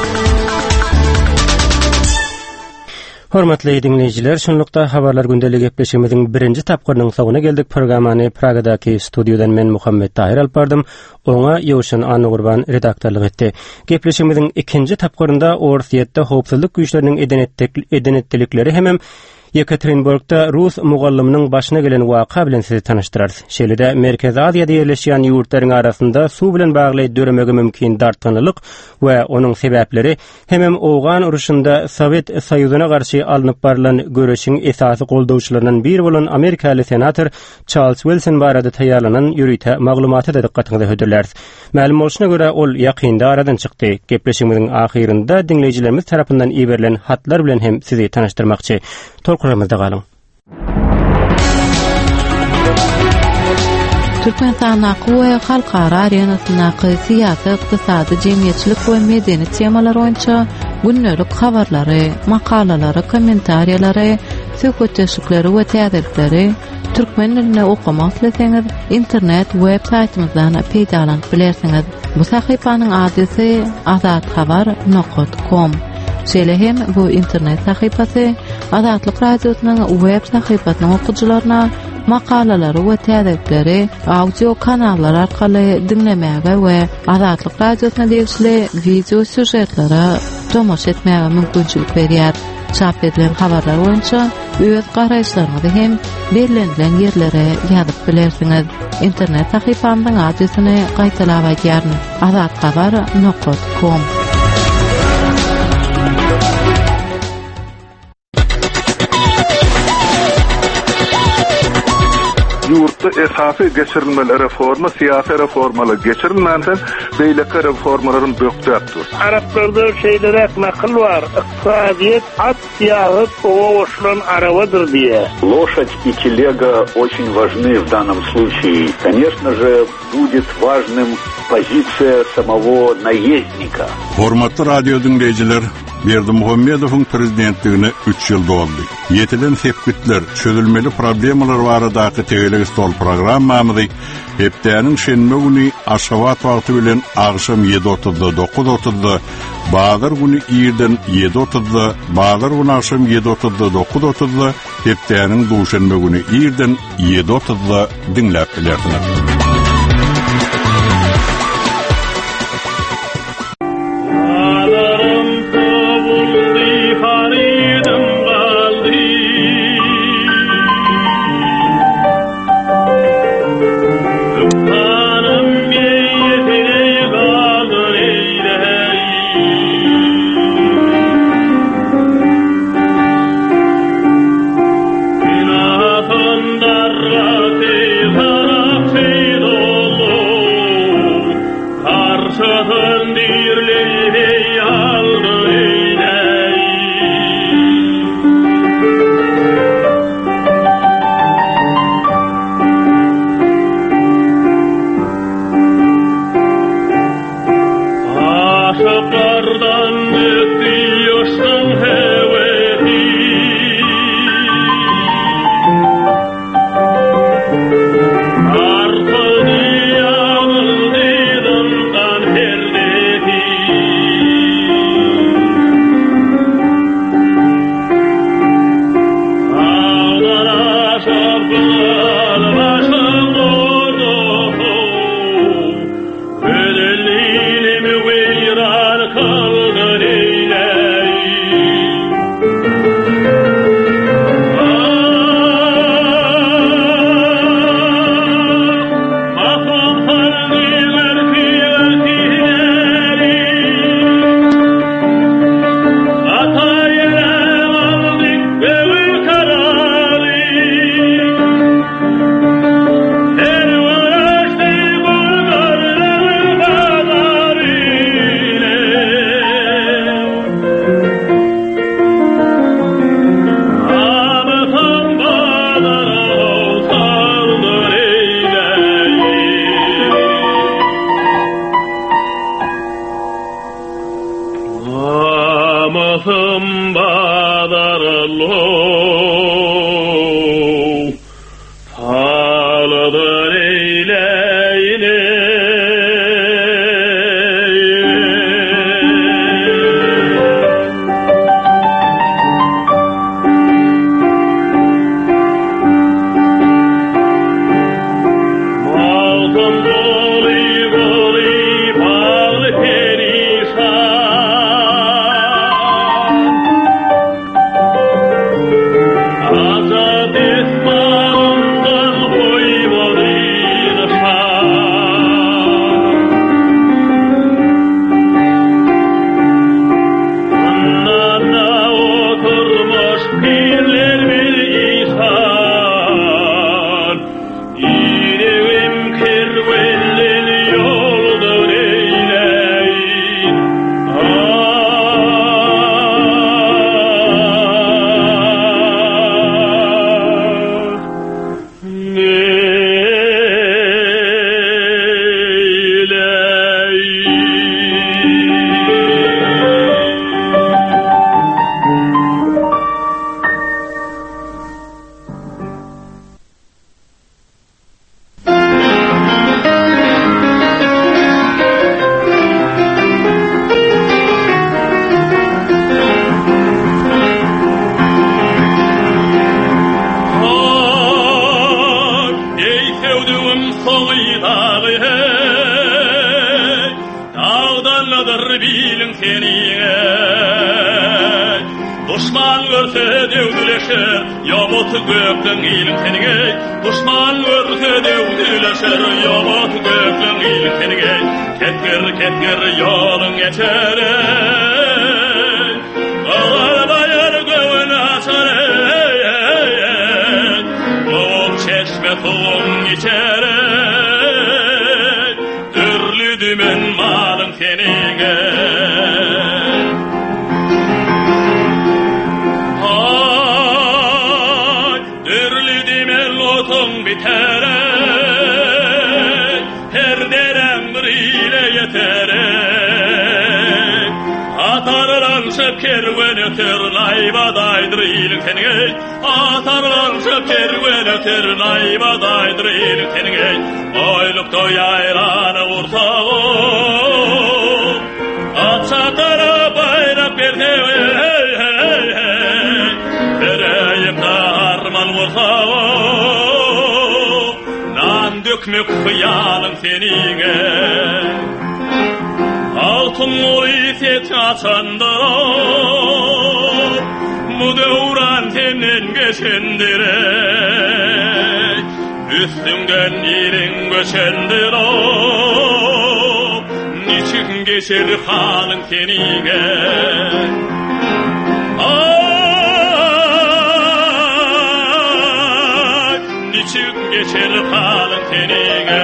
Hormatly dinleyijiler, şunlukda habarlar gündelik gepleşigimiziň birinji tapgyrynyň soňuna geldik. Programmany Pragadaky studiodan men Muhammed Tahir alyp bardym. Oňa Ýowşan Anna Gurban redaktorlyk etdi. Gepleşigimiziň ikinji tapgyrynda Orsiýetde howpsuzlyk güýçleriniň edenetlikleri hemem Yekaterinburgda Rus mugallymynyň başyna gelen waka bilen sizi tanıştyrar. Şeýle-de Merkez Aziýada ýerleşýän ýurtlaryň arasynda suw bilen bagly döremege mümkin dartganylyk we onuň sebäpleri hemem owgan uruşynda Sowet Soýuzyna garşy alınıp barilen görüşiň esasy goldawçylarynyň biri bolan Amerikaly senator Charles Wilson barada taýýarlanan ýürüýte maglumaty da dikkatiňizi hödürler. Ma'lum bolşuna görä ol ýakynda aradan çykdy. Gepleşigimiziň ahyrynda dinleýijilerimiz tarapyndan iýerilen hatlar bilen hem sizi tanıştyrmakçy. Tolkuramızda galyň. Türkmenistan we halkara arenasynaky syýasy, ykdysady, jemgyýetçilik we medeni temalar boýunça günnelik habarlary, makalalary, kommentariýalary, söhbetleşikleri we täzelikleri türkmen dilinde okumak isteseňiz internet web saytymyzdan peýdalanyp bilersiňiz. Bu sahypanyň adresy azat habar nokta com. Şeýle hem bu internet sahypasy Adatlyk radiosynyň web sahypasynyň okuwçylaryna makalalary we täzelikleri audio kanallar arkaly dinlemäge we Adatlyk radiosyna degişli video süjetlere tomoş etmäge mümkinçilik berýär. Çap edilen habarlar boýunça öz garaýşlaryňyzy hem berilen ýerlere ýazyp bilersiňiz. Internet sahypamyň adresyny gaýtalap aýdýaryn: azat habar nokta com. Yurtda esasy geçirilmeli reforma, siyasi reformalar geçirilmänten beýleki reformalaryň bökdäpdir. Araplarda şeýlerek nakıl var. Iqtisadiýet at ýahyp owa oşulan arawadyr diýe. Лошадь и телега очень важны в данном случае. Конечно же, будет важным позиция самого наездника. Hormatly radio dinleyijiler, Berdimuhammedowyň prezidentligine üç ýyl doldy. Yetilen sepkitler, çözülmeli problemalar baradaky tegelik stol programmamyzy hepdäniň şenme güni Aşgabat wagty bilen agşam ýedi otuzda dokuz otuzda, bazar güni ýerden ýedi otuzda, bazar güni agşam ýedi otuzda dokuz otuzda, hepdäniň duşanma güni ýerden ýedi otuzda dinläp bilerdiler. kerwen öter naybadaydır ilkenge atarlar kerwen öter naybadaydır ilkenge oylukto yayrana urtağı atsatara bayrak berde hey hey hey pereyimda arman urtağı nan dökmek hıyalım senine altın olisiyet açandır Mudevran senin geçendirek Üstünden yerin göçendir o Niçin geçer halın senine Ay Niçin geçer halın senine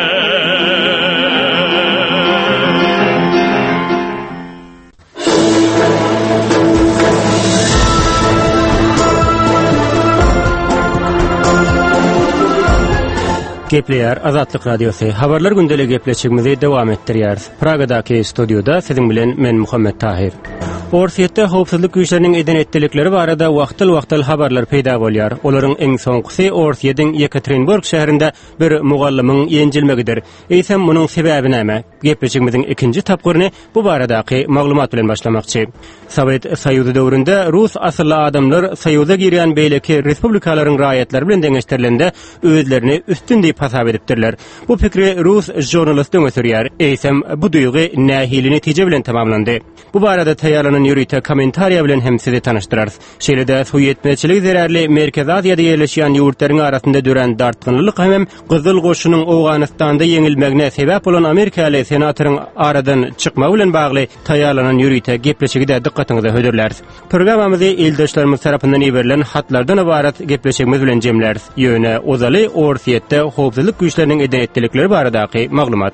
Gepleyer Azatlyk Radiosu habarlar gündeli gepleşigimizi dowam etdirýär. Pragadaky studioda siziň bilen men Muhammed Tahir. Orsiýetde howpsuzlyk güýçleriniň eden etdilikleri barada wagtyl-wagtyl habarlar peýda bolýar. Olaryň eň soňkysy Orsiýetiň Yekaterinburg şäherinde bir mugallymyň ýenjilmegidir. Eýsem munyň sebebi näme? Gepleşigimiziň ikinji tapgyryny bu baradaky maglumat bilen başlamakçy. Sowet Soýuzy döwründe Rus asylly adamlar Soýuza girýän beýleki respublikalaryň raýatları bilen deňeşdirilende özlerini üstün diýip hasap edipdirler. Bu pikri Rus jurnalisti öňe eýsem bu duýgy nähili netije bilen tamamlandy. Bu barada taýýarlanan ýürüýte kommentariýa bilen hem sizi tanyşdyrarys. Şeýlede suýetmeçilik zerärli Merkez Aziýada ýerleşýän ýurtlaryň arasynda dören dartgynlyk hem Gyzyl Goşunyň Owganystanda ýeňilmegine sebäp bolan Amerikaly senatoryň aradan çykmagy bilen bagly taýýarlanan ýürüýte gepleşigi de dikkatiňizi hödürler. Programmamyzy eldaşlarymyz tarapyndan ýeberilen hatlardan ibarat gepleşigimiz bilen jemler. Ýöne ozaly Orsiýetde howpsuzlyk güýçleriniň eden etdilikleri baradaky maglumat.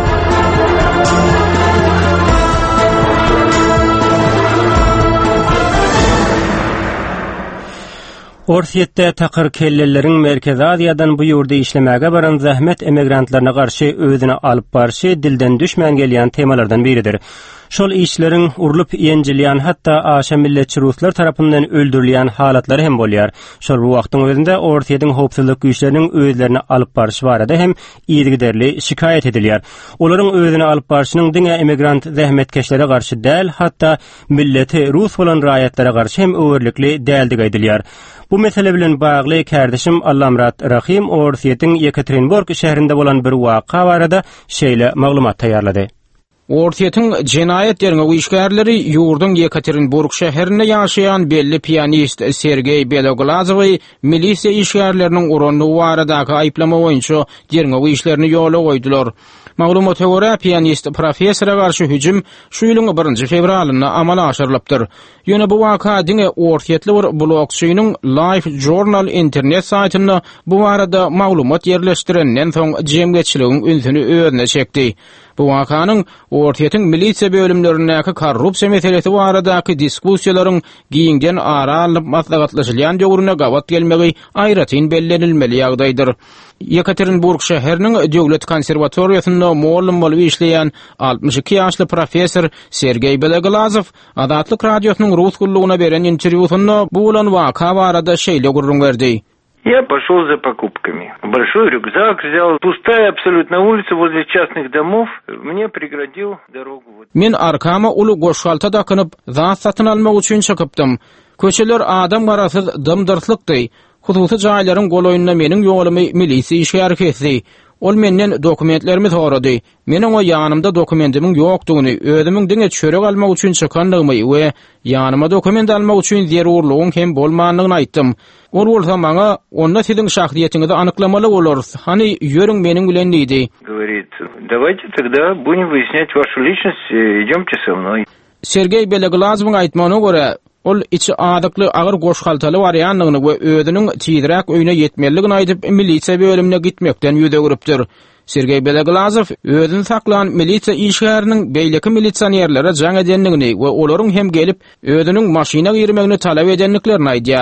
Orsiýetde takyr kelleleriň Merkez Aziýadan bu ýurda işlemäge baran zähmet emigrantlaryna garşy özüne alyp barşy dilden düşmän gelýän temalardan biridir. Şol işleriň urulup ýenjilýän hatda aşa milletçi ruslar tarapyndan öldürilýän halatlary hem bolýar. Şol bu wagtyň özünde Orsiýetiň howpsuzlyk güýçleriniň özlerini alyp barşy barada hem ýygyderli şikayet edilýär. Olaryň özüne alyp barşynyň diňe emigrant zähmetkeşlere garşy däl, hatda milleti Rus bolan raýatlara garşy hem öwürlikli däldi gaýdylýar. Bu mesele bilen bagly kardeşim Allamrat Rahim Orsiýetiň Yekaterinburg şäherinde bolan bir waka barada şeýle maglumat taýýarlady. Orsiýetiň jenaýet ýerine güýçgärleri ýurdun Yekaterinburg şäherinde ýaşaýan belli pianist Sergey Beloglazov milisiýa işgärleriniň uranyny baradaky aýplama boýunça ýerine güýçlerini ýola goýdular. Maglumata görä pianist professora garşy hüjüm şu ýylyň birinji fevralyna amala aşyrylypdyr. Ýöne bu waka diňe Orsiýetli bir blogçynyň Life Journal internet saýtyna bu barada maglumat ýerleşdirenden soň jemgyýetçiligiň ünsüni özüne çekdi. Bu wakanyň Orsiýetiň milisiýa bölümlerindäki korrupsiýa meselesi baradaky diskussiýalaryň giýingen ara alyp maslahatlaşylýan döwrüne gawat gelmegi aýratyn bellenilmeli ýagdaýdyr. Yekaterinburg şäheriniň döwlet konserwatoriýasynda muallim bolup işleýän altmış iki ýaşly professor Sergey Beloglazov Azatlyk radiosynyň rus gullugyna beren interwýusynda bu bolan waka barada şeýle gurrun berdi. Я пошел за покупками. Большой рюкзак взял, пустая абсолютно улица возле частных домов. Мне преградил дорогу. Men arkama ulu goşgalta dakanyp zat satyn almak üçin çykypdym. Köçeler adam garasyz dymdyrtlykdy. Hususy jaýlaryň goloýunda meniň ýolumy milisiýa işgär kesdi. Ol menden dokumentlerimi sorady. Mening o ýanymda dokumentimiň ýokdugyny, özümiň diňe çörek almak üçin çykandygymy we ýanyma dokument almak üçin zerurlygyň hem bolmandygyny aýtdym. Ol bolsa maňa onda siziň şahsiýetiňizi anyklamaly bolarys. Hani ýörüň meniň bilen diýdi. Говорит: "Давайте тогда будем выяснять вашу личность, идёмте со мной." Sergey Beloglazowyň aýtmagyna görä, ol içi adykly agyr goşgaltaly barýanlygyny we özüniň tiýdirek öýüne ýetmeligini aýdyp milisiýa bölümine gitmekden ýüze gürüpdir. Sergey Beloglazov özüni saklanan milisiýa işgäriniň beýleki milisiýerlere jaň edenligini we olaryň hem gelip özüniň maşyna girmegini talap edenliklerini aýdýar.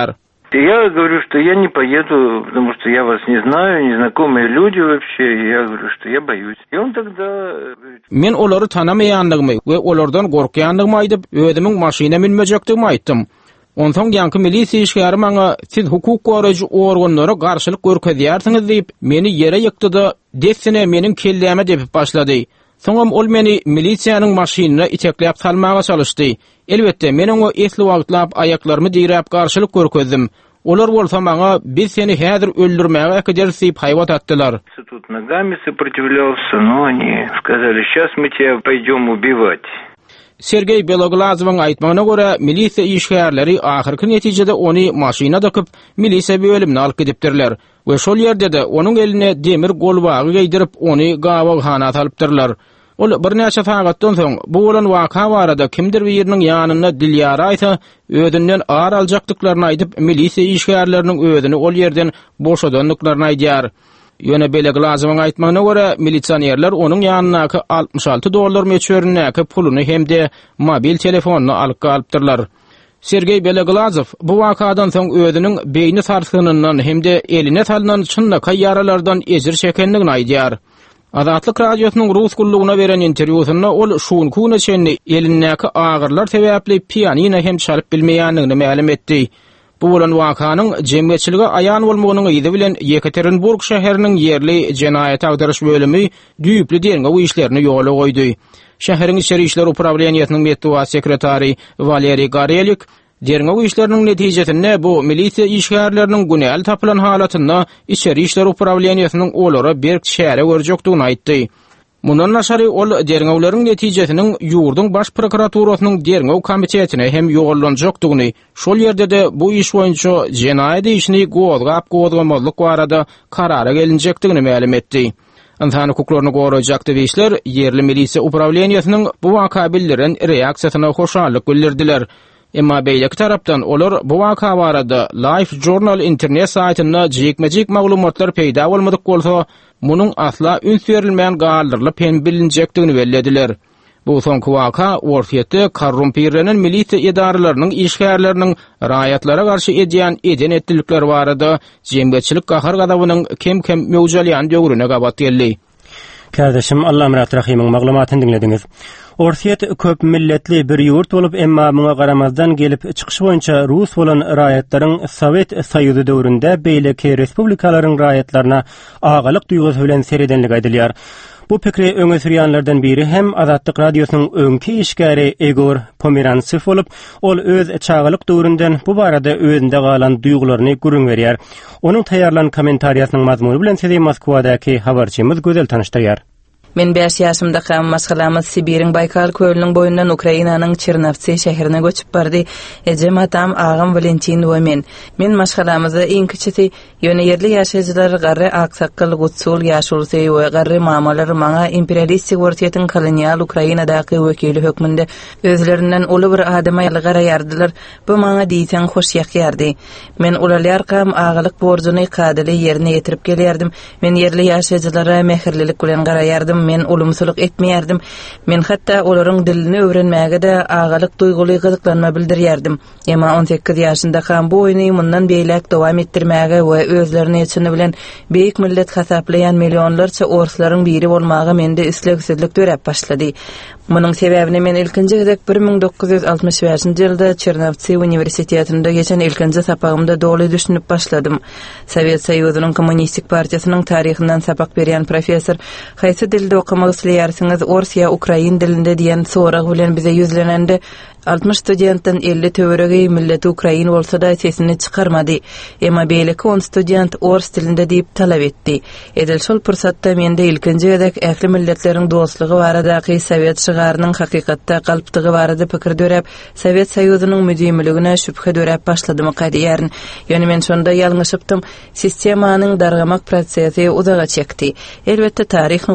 Я говорю, что я не поеду, потому что я вас не знаю, незнакомые люди вообще. Я говорю, что я боюсь. И он тогда... Men olary tanamaýanlygmy we olardan gorkýanlygmy aýdyp, özümiň maşyna minmejekdigimi aýtdym. Onsoň ýanky milisiýa işgäri maňa siz hukuk goraýjy organlara garşylyk görkezýärsiňiz diýip, meni ýere ýykdyda, desine meniň kelläme depip başlady. Soňam ol meni milisiýanyň maşynyna itekläp salmaga çalışdy. Elbetde men oňa esli wagtlap aýaklarymy diýräp garşylyk görkezdim. Olar bolsa maňa biz seni häzir öldürmäge äkedersi diýip haýwat atdylar. Тут ногами сопротивлялся, но они сказали, сейчас мы тебя пойдем убивать. Sergey Beloglazowyň aýtmagyna görä, milisiýa işgärleri ahyrky netijede ony maşyna dakyp milisiýa bölümine alyp gidipdirler. We şol ýerde de onuň eline demir golbagy geýdirip ony gawagana salypdyrlar. Ol bir näçe sagatdan soň bu bolan waka barada kimdir bir ýeriniň ýanyna dilyara aýsa, ödünden ağır aljakdyklaryny aýdyp milisiýa işgärleriniň ödüni ol ýerden boşadandyklaryny aýdýar. Ýöne Beloglazowyň aýtmagyna görä, milisiýerler onuň ýanyna altmış alty dollar meçöründäki puluny hemde mobil telefonuny alyp galypdyrlar. Sergey Beloglazow bu wakadan soň özüniň beýni sarsynyndan hemde eline salynan çynlaka ýaralardan ejir çekendigini aýdýar. Azatlyk radiosynyň rus gullugyna beren interwýusynda ol şuň kuna çenni elindäki agyrlar sebäpli pianino hem çalyp bilmeýändigini ma'lum etdi. Bu bolan wakanyň jemgyýetçiligi aýan bolmagynyň ýygy bilen Yekaterinburg şäheriniň ýerli jenaýat agdaryş bölümi düýüpli derňe bu işlerini ýola goýdy. Şäheriň içeri işler upravleniýasynyň medeniýet sekretary Valeriy Garelik derňe bu işleriniň netijesinde bu milisiýa işgärleriniň günäl tapylan halatynda içeri işler upravleniýasynyň olara berk şäre görjekdigini aýtdy. Mundan naşary ol derňewleriň netijesiniň ýurdun baş prokuraturasynyň derňew komitetine hem ýogallanjakdygyny, şol ýerde de bu iş boýunça jenaýat işini gowgap gowgamazlyk barada karara gelinjekdigini ma'lum etdi. Insan hukuklaryny goraýjak diýişler ýerli milisiýa upravleniýasynyň bu waka bildiren reaksiýasyna hoşallyk bildirdiler. Emma beýleki tarapdan olar bu waka barada Life Journal internet saýtyna jekmejek maglumatlar peýda bolmadyk bolsa, munyň asla üns berilmeýän galdyrlyp hem bilinjekdigini bellediler. Bu soňky waka Orfiyetde korrumpirlenen milisiýa idaralarynyň işgärleriniň raýatlara garşy edýän eden etdilikleri barada jemgyýetçilik gahar gadabynyň kem-kem mewjalýan döwrüne gabat geldi. Kardeşim Allah Murat Rahim'in maglumatyny dinlediniz. Orfiyet köp milletli bir ýurt bolup emma muňa garamazdan gelip çykyş boýunça Rus bolan raýatlaryň Sowet Soýuzy döwründe beýleki respublikalaryň raýatlaryna agalyk duýgusy bilen seredenlik aýdylýar. Bu pikri öňe sürýänlerden biri hem Azatlyk radiosynyň öňki işgäri Egor Pomerantsew bolup, ol öz çağalyk döwründen bu barada özünde galan duýgularyny gürüň berýär. Onuň taýarlan kommentariýasynyň mazmuny bilen sizi Moskwadaky habarçymyz gözel tanışdyrýar. Men beş ýaşymda hem masgalamyz Sibiriň Baykal kölüniň boýundan Ukrainanyň Çernovtsi şäherine göçüp bardy. Ejem atam agam Valentin we men. Men masgalamyzy iň kiçiki ýöne ýerli ýaşaýjylar garry aksakal gutsul ýaşulsy we garry mamalar maňa imperialistik wortiýetiň kolonial Ukrainadaky wekili hökmünde özlerinden uly bir adama ýardylar. Bu maňa diýsen hoş ýakýardy. Men ular kam agalyk borjuny kadyly ýerine ýetirip gelýärdim. Men ýerli ýaşaýjylara mehirlilik bilen garaýardym. Men ulumsuluk etmeýärdim. Men hatda olaryň dilini öwrenmäge de agalyk duýguly gyzyklanma bildirýärdim. Emma on sekiz ýaşynda ham bu oýny mundan beýlek dowam etdirmäge we özlerini içini bilen beýik millet hasaplayan millionlarça orslaryň biri bolmagy mende islegsizlik dörep başlady. Munyň sebäbini men ilkinji gezek bir ming dokuz ýüz altymyş beşinji ýylda Çernovtsi uniwersitetinde geçen ilkinji sapagymda doly düşünüp başladym. Sowet Soýuzynyň Kommunistik partiýasynyň taryhyndan sapak berýän professor, haýsy dilde okumak isleýärsiňiz Orsiýa Ukrain dilinde diýen sorag bilen bize ýüzlenende altmış studentden elli töweregi milleti Ukrain bolsa da sesini çıkarmady. Emma beýleki on student ors dilinde diýip talap etdi. Edil şol pursatda mende ilkinji gezek ähli milletleriň dostlugy baradaky Sowet şygarynyň hakykatda galypdygy barada pikir dörep, Sowet Soýuzynyň müdimligine şüphe dörep başladymy gaýdýaryn. Ýöne men şonda ýalňyşypdym. Sistemanyň dargamak prosesi uzaga çekdi. Elbetde tarih nukdaýy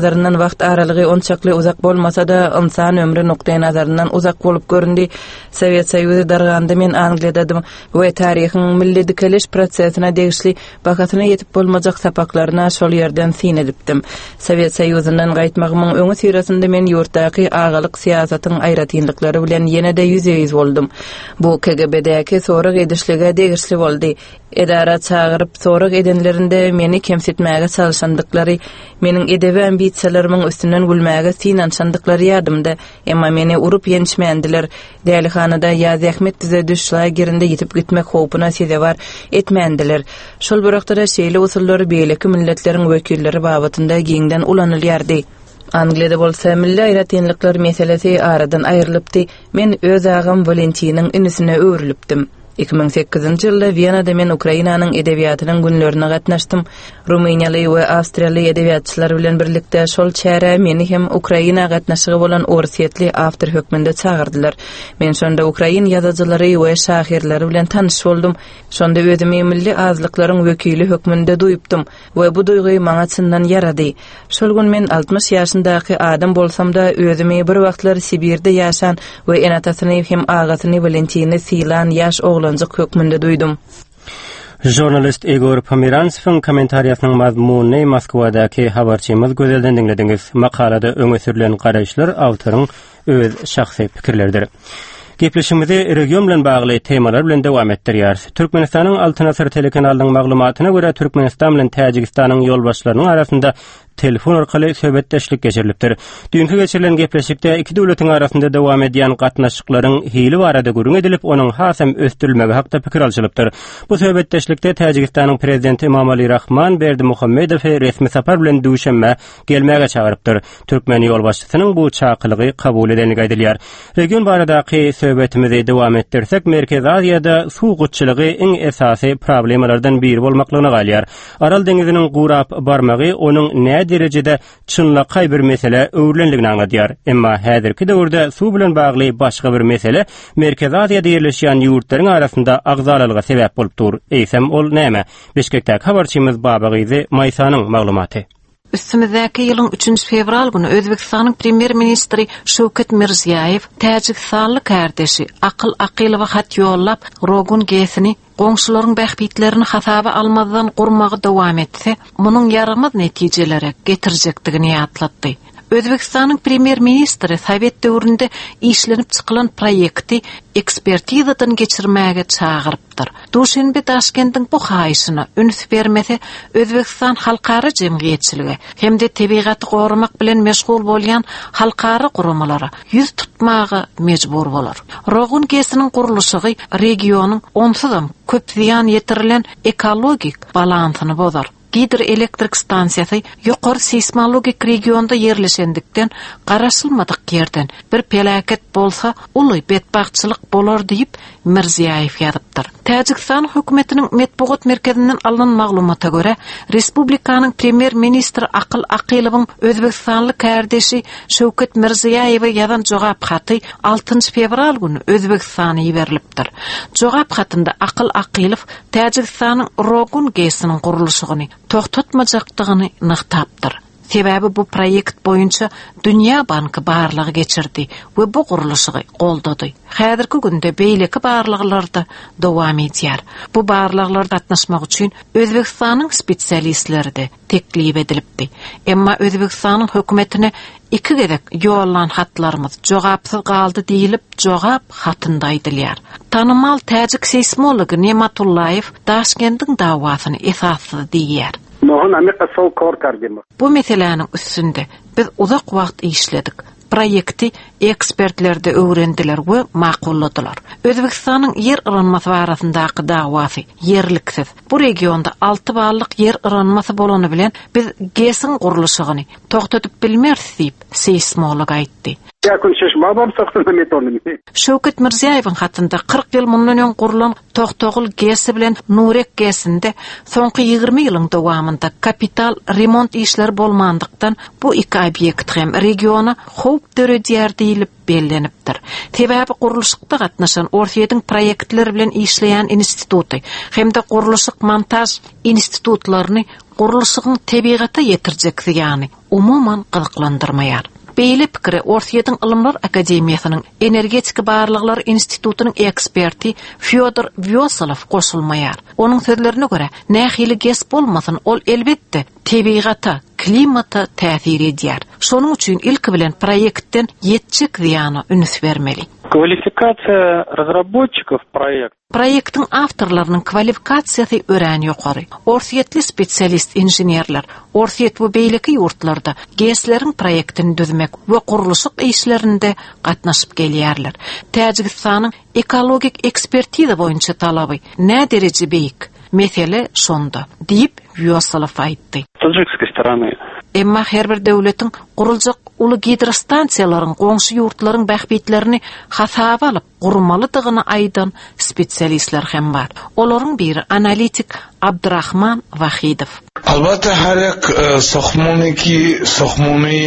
nazarından wagt aralygy onçakly uzak bolmasa da insan ömrü nokta nazarından uzak bolup göründi. Sovet Soýuzy darganda men Angliýadadym we taryhyň milli dikeliş prosesine degişli bakatyna yetip bolmajak sapaklaryna şol ýerden sinelipdim. Sovet Soýuzynyň gaýtmagymyň öňü sirasynda men ýurtdaky agalyk siýasatyň aýratynlyklary bilen ýene-de ýüze-ýüz boldum. Bu K G B'däki sorak edişlige degişli boldy. Edara çağırıp sorak edenlerinde meni kemsitmäge çalışandyklary, meniň edebi ambisiýalarynyň üstünden gülmäge sinanşandyklary ýadymda, emma meni urup ýenişmendiler. Dälihanada ýa Ahmet bize düşlä gerinde ýetip gitmek howpuna sezebar etmendiler. Şol bir wagtda şeýle usullary beýleki milletleriň wekilleri babatynda giňden ulanylýardy. Angliýada bolsa milli aýratynlyklar meselesi aradan aýrylypdy. Men öz agam Valentiniň inisine öwrülipdim. iki bin sekizinji ýylda Wienada men Ukrainanyň edebiýatynyň günlerine gatnaşdym. Rumeniýaly we Awstriýaly edebiýatçylar bilen birlikde şol çäre meni hem Ukraina gatnaşygy bolan orsiýetli awtor hökmünde çağırdylar. Men şonda Ukrain ýazajylary we şahirleri bilen tanyş boldum. Şonda özümi milli azlyklaryň wekili hökmünde duýupdym we bu duýgy maňa çyndan ýarady. Şol gün men altmış ýaşyndaky adam bolsam-da özümi bir wagtlar Sibirde ýaşan we enatasyny hem agasyny Valentini Silan ýaş oglanjyk hökmünde duýdum. Jurnalist Igor Pomerantsov'un komentariýasynyň mazmuny Moskwadaky habarçymyz gözelden dinlediňiz. Makalada öňe sürülen garaşlar awtoryň öz şahsy pikirleridir. Gepleşimizi region bilen bagly temalar bilen dowam etdirýär. Türkmenistanyň Altyn Asr telekanalanyň maglumatyna görä Türkmenistan bilen Täjikistanyň ýolbaşçylarynyň arasynda telefon arkaly söhbetdeşlik geçirilipdir. Dünkü geçirilen gepleşikde iki döwletiň arasynda dowam edýän gatnaşyklaryň hili barada görüň edilip, onuň hasam östürilmegi hakda pikir alşylypdyr. Bu söhbetdeşlikde Täjikistanyň prezidenti Emomali Rahman Berdimuhammedow resmi sapar bilen duşanma gelmäge çağırypdyr. Türkmen ýolbaşçysynyň bu çağkylygy kabul edenligi aýdylýar. Region baradaky söhbetimizi dowam etdirsek, Merkez Aziýada suwgutçylygy iň esasy problemalardan biri bolmaklygyna galýar. Aral deňiziniň gurap barmagy onuň ne derecede çynlakay bir mesele öwrülenligini aňladýar. Emma häzirki döwürde suw bilen bagly başga bir mesele Merkez Aziýada ýerleşýän ýurtlaryň arasynda agzalalyga sebäp bolup dur. Eýsem ol näme? Bişkekdäki habarçymyz Babagyzy Maýsanyň maglumaty. Üstümizdäki ýylyň üçünji fevral günü Özbekistanyň premier ministri Şowkat Mirziýaýew Täjikstanly kardeşi Akyl Akylowa hat ýollap Rogun gesini goňşularyň bähbitlerini hasaba almadan gurmagy dowam etse, munyň ýaramaz netijeleri getirjekdigini ýatlatdy. Özbekistanyň premier ministri Sowet döwründe işlenip çykylan proýekti ekspertizadan geçirmäge çağırypdyr. Duşenbe Taşkentdiň bu haýyşyna üns bermese Özbekistan halkara jemgyýetçiligi hemde tebigaty gorumak bilen meşgul bolýan halkara gurumlara ýüz tutmagy mejbur bolar. Rogun gesiniň gurulşygy regionyň onsuzam köp ziýan ýetirilen ekologik balansyny bozar. Gider elektrik stansiýasy ýokary seismologik regionda ýerleşendikden garaşylmadyk ýerden bir pelaket bolsa uly betbagçylyk bolar diýip Mirziýaýew ýazypdyr. Täjikistan hökümetiniň metbuat merkezinden alynan maglumata görä, respublikanyň premier ministri Akyl Akylowyň Özbekistanly kardeşi Şowkat Mirziýaýewe ýazan jogap haty altynji fevral günü Özbekistana ýeberilipdir. Jogap hatynda Akyl Akylow Täjikistanyň Rogun gesiniň gurulşygyny toktatmajakdygyny nyktapdyr. Sebäbi bu proýekt boýunça Dünýä Banky barlygy geçirdi we bu gurulşygy goldady. Häzirki günde beýleki barlyklarda dowam edýär. Bu barlyklarda atnaşmak üçin Özbekistanyň spesialistleri de teklip edilipdi. Emma Özbekistanyň hökümetine iki gerek ýollan hatlarymyz jogapsyz galdy diýilip jogap hatynda aýdylýar. Tanymal täjik seismolog Nematullayew Taşkentdiň dawasyny esassyz diýär. Bu meselenin üstünde biz uzak wagt işledik. Proýekti ekspertler de öwrendiler we maqulladylar. Özbekistanyň yer ýyranmasy barasyndaky dawasy ýerliksiz. Bu regionda altı ballyk yer ýyranmasy bolany bilen biz gesin gurulşygyny toktatyp bilmersiz diýip seismolog aýtdy. Yakın şişma var sakın metodunu. Şöket Mirziyoyewiň hatynda kırk ýyl mundan öň gurulan Toqtogul gesi bilen Nurek gesinde soňky ýygrimi ýylyň dowamında kapital remont işleri bolmandykdan bu iki obyekt hem regiona howp döredýär diýilip bellenipdir. Sebäbi guruluşykda gatnaşan Orsiýetiň proýektleri bilen işleýän instituty hemde guruluşyk montaj institutlaryny guruluşygyň tebigaty ýetirjekdi ýani umuman gyzyklandyrmaýar. Beýle pikiri Orsiýetiň Ilymlar Akademiýasynyň Energetika Barlyklar Institutynyň eksperti Fyodor Vyosalov goşulmaýar. Onuň sözlerine görä, nähili ges bolmasyn ol elbetde tebigaty, klimata täsir edýär. Şonuň üçin ilki bilen proýektden ýetjek ýany üns bermeli. Квалификация разработчиков проекта. Proýektiň awtorlarynyň kwalifikasiýasy ören ýokary. Orsiýetli spesialist inženerler, Orsiýet we beýleki ýurtlarda gesleriň proýektini düzmek we guruluşyk işlerinde gatnaşyp gelýärler. Täjikistanyň ekologik ekspertiza boýunça talaby nä derejede beýik? Mesele şonda, diýip Vyosalov aýtdy. С таджикской стороны. Emma her bir döwletiň guruljak uly gidrostansiýalaryň goňşy ýurtlaryň bähbitlerini hasaba alyp gurmalydygyny aýdan spesialistler hem bar. Olaryň biri analitik Abdurrahman Wahidov. Albatta her ek sohmuniki sohmuni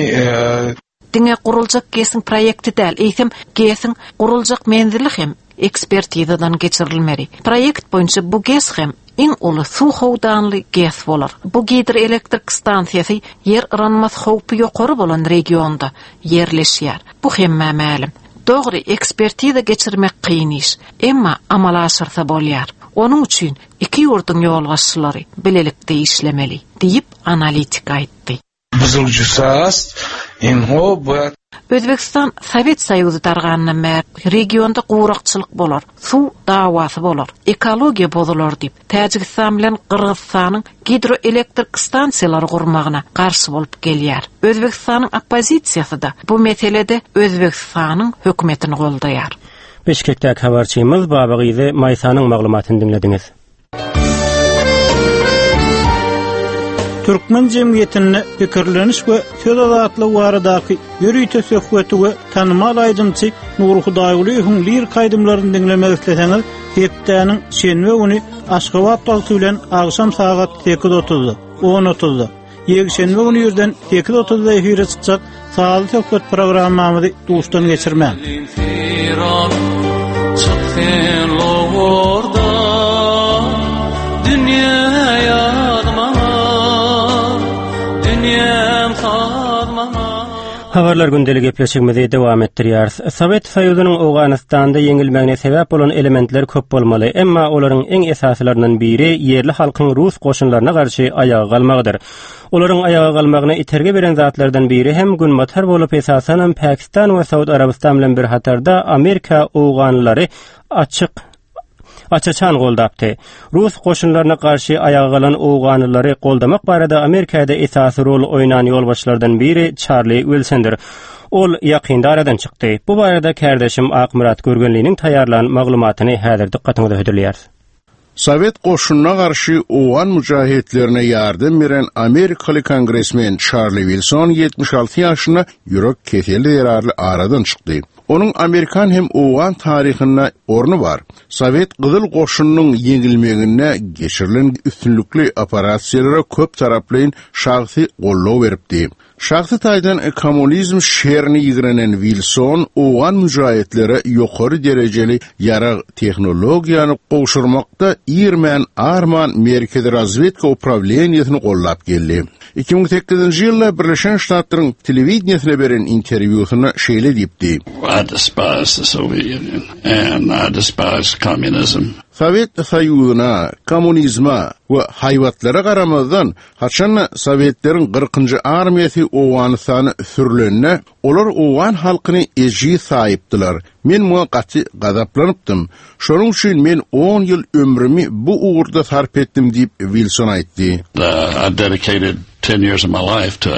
diňe guruljak gesin proýekti däl, eýsem gesin guruljak menzili hem ekspertizadan geçirilmeli. Proýekt boýunça bu ges hem iň uly suw howdanly ges bolar. Bu hidroelektrik stansiýasy yer ıranmas howpy ýokary bolan regionda yerleşýär. Bu hemme ma'lum. Dogry ekspertiza geçirmek kıyın iş, emma amal aşyrsa bolýar. Onun üçin iki ýurtyň ýolbaşçylary bilelikde işlemeli, diýip analitik aýtdy. Buzulcusas inho bu Özbekistan Sovet Soýuzy targanyna mer regionda gowrakçylyk bolar, suw dawasy bolar, ekologiýa bozular diýip Täjikistan bilen Kyrgyzstanyň hidroelektrik stansiýalary gurmagyna garşy bolup gelýär. Özbekistanyň oppozisiýasy da bu meselede Özbekistanyň hökümetini goldaýar. Beşikdäki habarçymyz Babagyzy Maýsanyň maglumatyny dinlediňiz. Türkmen jemgyýetine pikirleniş we söz azatlygy baradaky ýürüýte söhbeti we tanymal aýdymçy Nur Hudaýoğluň lir kaýdymlaryny dinlemek isteseňiz, hepdeniň şenbe güni Aşgabat wagty bilen agşam saat sekiz otuz on otuz ýekşenbe güni ýerden sekiz otuzda efire çykjak sağly söhbet programmamyzy duşdan geçirmän. Habarlar gündelik gepleşigimizi dowam etdirýär. Sovet Soýuzynyň Awganystanda ýeňilmegine sebäp bolan elementler köp bolmaly, emma olaryň eň esaslylарyndan biri ýerli halkyň Rus goşunlaryna garşy aýaga galmagydyr. Olaryň aýaga galmagyny iterge beren zatlardan biri hem günmatar bolup esasanem Pakistan we Saudi Arabistan bilen bir hatarda Amerika awganlary açyk açaçan goldapdy. Rus goşunlaryna garşy aýaga galan awganlary goldamak barada Amerikada esasy rol oýnan ýolbaşçylardan biri Charlie Wilson'dir. Ol ýakynda aradan çykdy. Bu barada kardeşim Akmurat Görgenliğiniň taýarlan maglumatyny häzir dikkatiňizde hödürlýär. Sovet goşununa garşy awgan mujahitlerine ýardym beren Amerikaly kongresmen Charlie Wilson ýetmiş alty ýaşyna ýürek keseli ýararly aradan çykdy. Onun Amerikan hem awgan taryhyna ornu bar. Sovet gyzyl goşunynyň ýeňilmegine geçirilen üstünlükli operasiýalara köp taraplaýyn şahsy gollaw beripdi. Şahsy taýdan kommunizm şerini ýigirenen Wilson awgan mujahitleri ýokary derejeli ýarag tehnologiýany gowşurmakda ýermän arman merkezi razvedka upravleniýasyny gollap geldi. iki bin sekizinji ýylda Birleşen Ştatlaryň telewizionyna beren interwýusyna şeýle diýipdi. I despise the Soviet Union and I despise communism. Sovet Soýuzyna, kommunizma we haýwatlara garamazdan haçan Sowetlerin kırkıncı armiýasy Awganystany sürlenine olar awgan halkyny eji saýypdylar. Men muňa gaty gazaplanıpdym. Şonuň üçin men on ýyl ömrümi bu uğurda sarp etdim diýip Wilson aýtdy. I dedicated ten years of my life to it.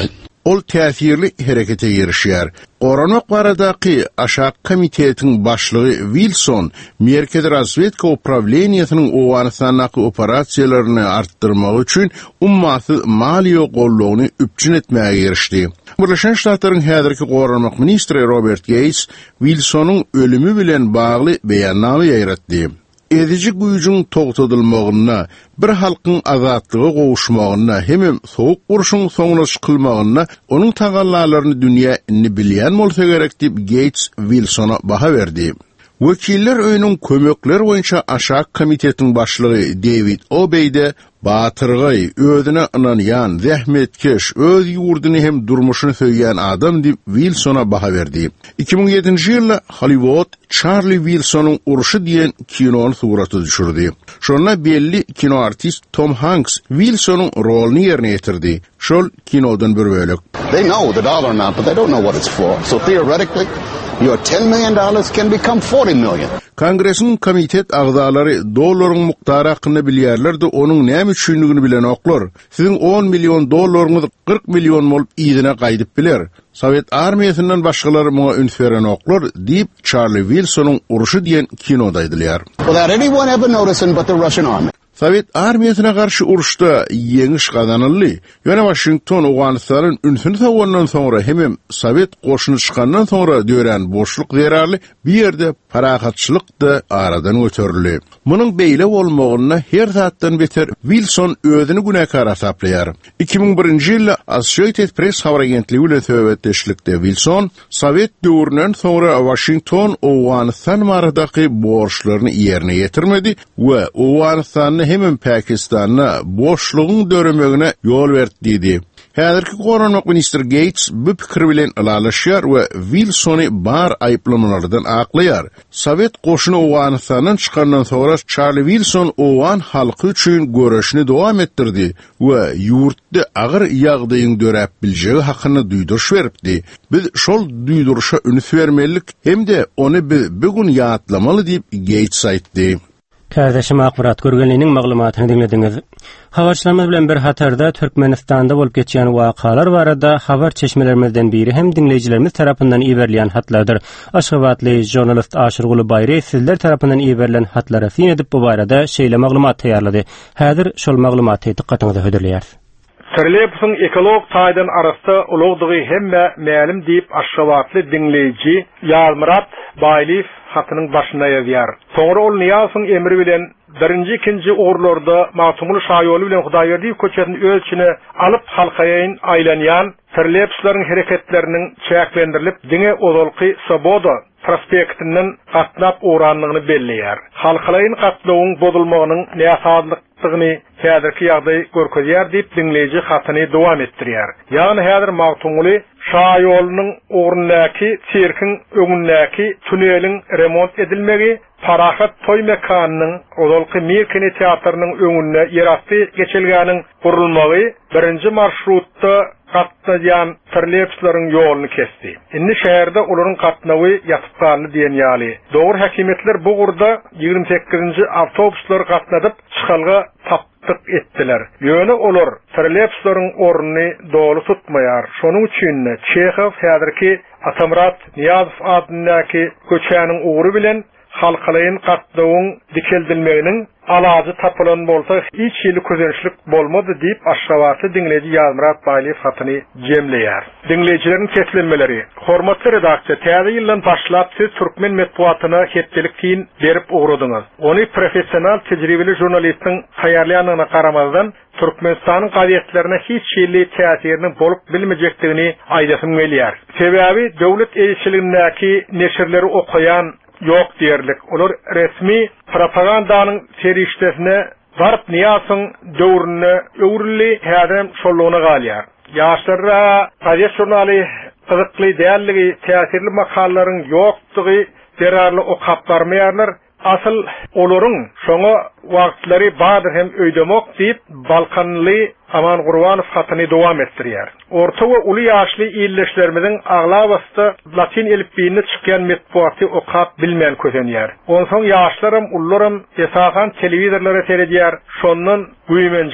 ol täsirli herekete girişýär. Goranok baradaky aşak komitetin başlygy Wilson, Merkez Razvedka Upravleniýasynyň Owganystanyň operasiýalaryny artdyrmak üçin ummaty maliýe gollugyny üpçün etmäge girişdi. Birleşen Ştatlaryň häzirki goranok ministri Robert Gates Wilsonyň ölümi bilen bagly beýannama ýaratdy. Edici güýjüň togtadylmagyna, bir halkyň azatlygy gowuşmagyna, hem soğuk uruşyň soňuna çykylmagyna, onuň tagallalaryny dünýä inni bilýän bolsa gerek diýip Gates Wilsona baha berdi. Wekiller öýüniň kömekler boýunça aşak komitetiň başlygy David Obeyde batyrgy, özüne inanýan, zähmetkeş, öz ýurduny hem durmuşyny söýýän adam diýip Wilsona baha berdi. iki bin ýedinji ýylda Hollywood Charlie Wilsonyň uruşy diýen kinony suraty düşürdi. Şonda belli kino artist Tom Hanks Wilsonyň roluny ýerine ýetirdi. Şol kinodan bir bölek. They know the dollar amount, but they don't know what it's for. So theoretically, your ten million dollars can become forty million. Kongresin komitet agzalary dollaryň muktary hakynda bilýärler-de onuň näme üçinligini bilen oklar. Siziň on milyon dollaryňyz kırk milyon bolup ýygyna gaýdyp biler. Sovet armiýasyndan başgalary muňa üns beren oklar diýip Charlie Wilsonyň uruşy diýen kinoda aýdylýar. Without anyone ever noticing but the Russian army. Sovet armiýasyna garşy uruşda ýeňiş gazanyldy. Ýöne Washington Owganystanyň ünsüni tawandan soňra hem Sovet goşuny çykandan soňra dören boşluk zerarly bir ýerde parahatçylyk da aradan göterildi. Munyň beýle bolmagyna her zatdan beter Wilson özüni günäkar asaplaýar. iki bin birinji ýylda Associated Press habar agentligi bilen söhbetleşlikde Wilson Sovet döwründen soňra Washington Owganystan maradaky borçlaryny ýerine ýetirmedi we Owganystanyny hem Pakistanyna boşlugyň döremegine ýol berdi diýdi. Häzirki goranok minister Gates bu pikir bilen alalaşýar we Wilsony bar aýplamalardan aklaýar. Sovet goşuny Owganystanyň çykandan soňra Charlie Wilson Owgan halky üçin göreşini dowam etdirdi we ýurtda agyr ýagdaýyň dörep biljegi hakyny duýduruş beripdi. Biz şol duýduruşa üns bermelik hem-de ony biz bugün ýatlamaly diýip Gates aýtdy. Käzeşim akbarat görgenliginiň maglumatyny dinlediňiz. Habarçylarymyz bilen bir hatarda Türkmenistanda bolup geçýän wakalar barada habar çeşmelerimizden biri hem dinleýijilerimiz tarapyndan iberliýän hatlardyr. Aşgabatly jurnalist Aşyr Gulubay sizler tarapyndan iberilen hatlara fin edip bu barada şeýle maglumat taýýarlady. Häzir şol maglumaty diqqatyňyza höderleýär. Serlepsin ekolog taýdan arasda ulugdygy hemme mälim diýip Aşgabatly dinleýiji Ýalmurat Baýliw hatynyň başyna ýazýar. Soňra ol Niýasyň emri bilen birinji ikinji orlarda Matumul Şaýoly bilen Hudaýberdi köçetini öz içine alyp halkaýyn aýlanýan serlepçilerin hereketlerinin çäklendirilip diňe ozalky Svoboda prospektinden gatnap uğranlygyny belleýär. Halkaýyn gatlawyň bozulmagynyň näsadylygyny häzirki ýagdaý görkezýär diýip dinleýiji hatyny dowam etdirýär. Ýagny häzir Matumul Şaýolynyň uğrundaky çirkin öňündäki tuneliň remont edilmegi Parahat toy mekanynyň ozalky Mir kino teatrynyň öňünde ýerasty geçilgäniň gurulmagy birinji marşrutda gatnaýan serlepçilerin ýoluny kesdi. Indi şäherde olaryň gatnawy ýatyp galdy diýen ýaly. Dogry häkimetler bu gurda ýigirmi sekizinji awtobuslar gatnadyp çykalga tapdyk etdiler. Ýöne olar serlepçilerin ornuny dogry tutmaýar. Şonuň üçin Çehow häzirki Atamrat Niýazow adyndaky köçäniň ugry bilen halkalayın gatnawyň dikeldilmeginiň alajy tapylan bolsa hiç ýyly közençlik bolmady diýip Aşgabatly dinleýiji Ýalmurat Baýliw hatyny jemleýär. Dinleýijilerin keslenmeleri. Hormatly redaktor, täze ýyldan başlap siz türkmen medeniýetyna hepdelik tin berip ugradyňyz. Ony professional tejribeli jurnalistiň haýarlaýanyna garamazdan Türkmenistanyň gazetlerine hiç ýyly täsirini bolup bilmejekdigini aýdasym gelýär. Sebäbi döwlet eýçiligindäki neşirleri okuyan yok diýerlik. Olar resmi propagandanyň serişdesine barp Niýasyň döwrüne öwrüli häzem şollugyna galýar. Ýaşlara gazet jurnaly gyzykly dälligi täsirli makalaryň ýokdugy zerarly okap barmaýarlar. Asıl olaryň şoňa wagtlary bardyr hem öýdemok diýip Balkanly Aman Gurbanow hatyny dowam etdirýär. Orta we uly ýaşly ýyllaşlarymyzyň aglabasty Latin elifbiini çykýan medeniýaty okap bilmän közenýär. Onsoň ýaşlarym, ullarym esasan telewizorlara seredýär. Şondan güýmence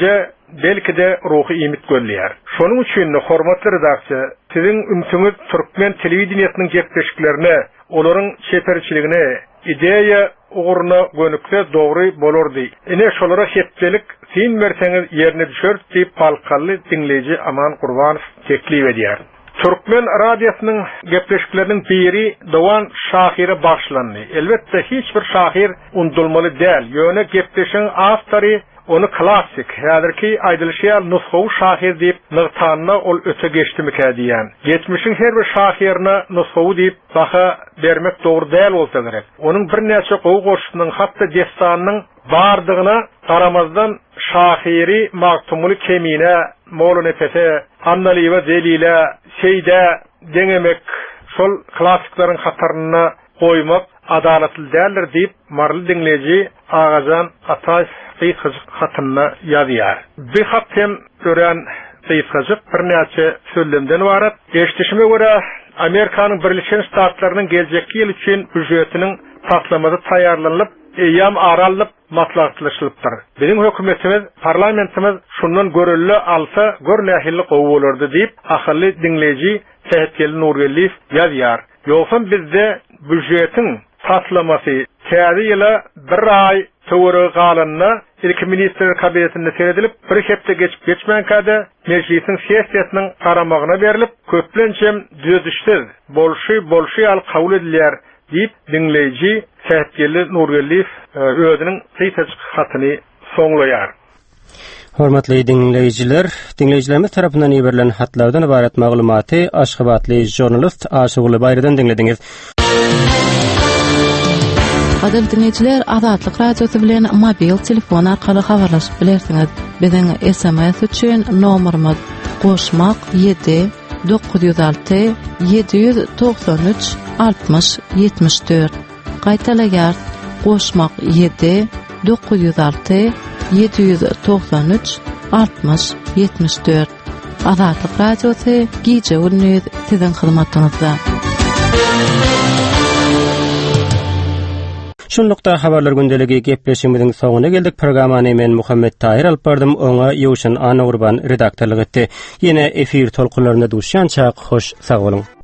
belki de ruhu ümit gölleýär. Şonuň üçin hormatly redaksiýa, siziň ümsüňiz Türkmen telewizionynyň gepleşiklerine, olaryň çeperçiligine, ideýa uguruna gönükse dogry bolardy. Ine şolara hepdelik sin berseňiz ýerine düşer diýip palkally dinleýiji Aman Gurbanow teklip edýär. Türkmen radyosynyň gepleşikleriniň biri Dowan Şahire başlandy. Elbetde hiç bir şahir undulmaly däl. Ýöne gepleşiň awtory onu klassik, häzirki aýdylşýar nusxawy şahir diýip nygtanyna ol öte geçdimik diýen. Geçmişiň her bir şahirine nusxawy diýip baha bermek dogry däl bolsa gerek. Onuň bir näçe gowy goşunyň hatda destanynyň bardygyna garamazdan şahiri maktumly kemine, moly nefese, Annaliwa Zelile, Seyde deňemek şol klassiklaryň hataryna goýmak adalatly däldir diýip marly dinleýiji Agajan Atay Seyxaj hatyna ýazýar. Bir hat hem gören Seyxaj bir näçe sözlemden warat. Eşdişime görä Amerikanyň Birleşen Ştatlarynyň geljeki ýyl üçin büdjetiniň taslamady taýýarlanyp, eýam aralyp maslahatlaşylypdyr. Bizim hökümetimiz, parlamentimiz şundan görelli alsa, gör nähilli gowy bolardy diýip ahyrly dinleýiji Sehetgeli Nurgelliýew ýazýar. Ýogsa bizde büdjetiň taslamasy täze ýyla bir ay töwere galanna ilki minister kabinetinde seredilip bir hepde geçip geçmenkade meclisin siyasetining qaramagyna berilip köplençem düzüşdir. Bolşy bolşy al kabul edilýär diýip dinleýiji Sehetgeli Nurgelliýew özüniň kysgaça hatyny soňlaýar. Hormatly dinleýijiler, dinleýijilerimiz tarapyndan ýeberilen hatlardan ibaret maglumaty Aşgabatly jurnalist Aşygul Bayradan dinlediňiz. Gadyr dinleýijiler, Azatlyk radiosu bilen mobil telefon arkaly habarlaşyp bilersiňiz. Biziň S M S üçin nomerimiz goşmak ýedi dokuz yüz alty yedi yüz doksan üç altmış yetmiş dört. Gaýtalaýar goşmak ýedi dokuz yüz alty yedi yüz doksan üç altmış yetmiş dört. Azatlyk radiosu gije gündüz siziň hyzmatyňyzda. Şunlukda habarlar gündeligi gepleşimiziň soňuna geldik. Programmany men Muhammed Tahir alyp bardym. Oňa Ýowşan Ana Urban redaktorlyk etdi. Ýene efir tolkunlaryna duşýança hoş sag bolun.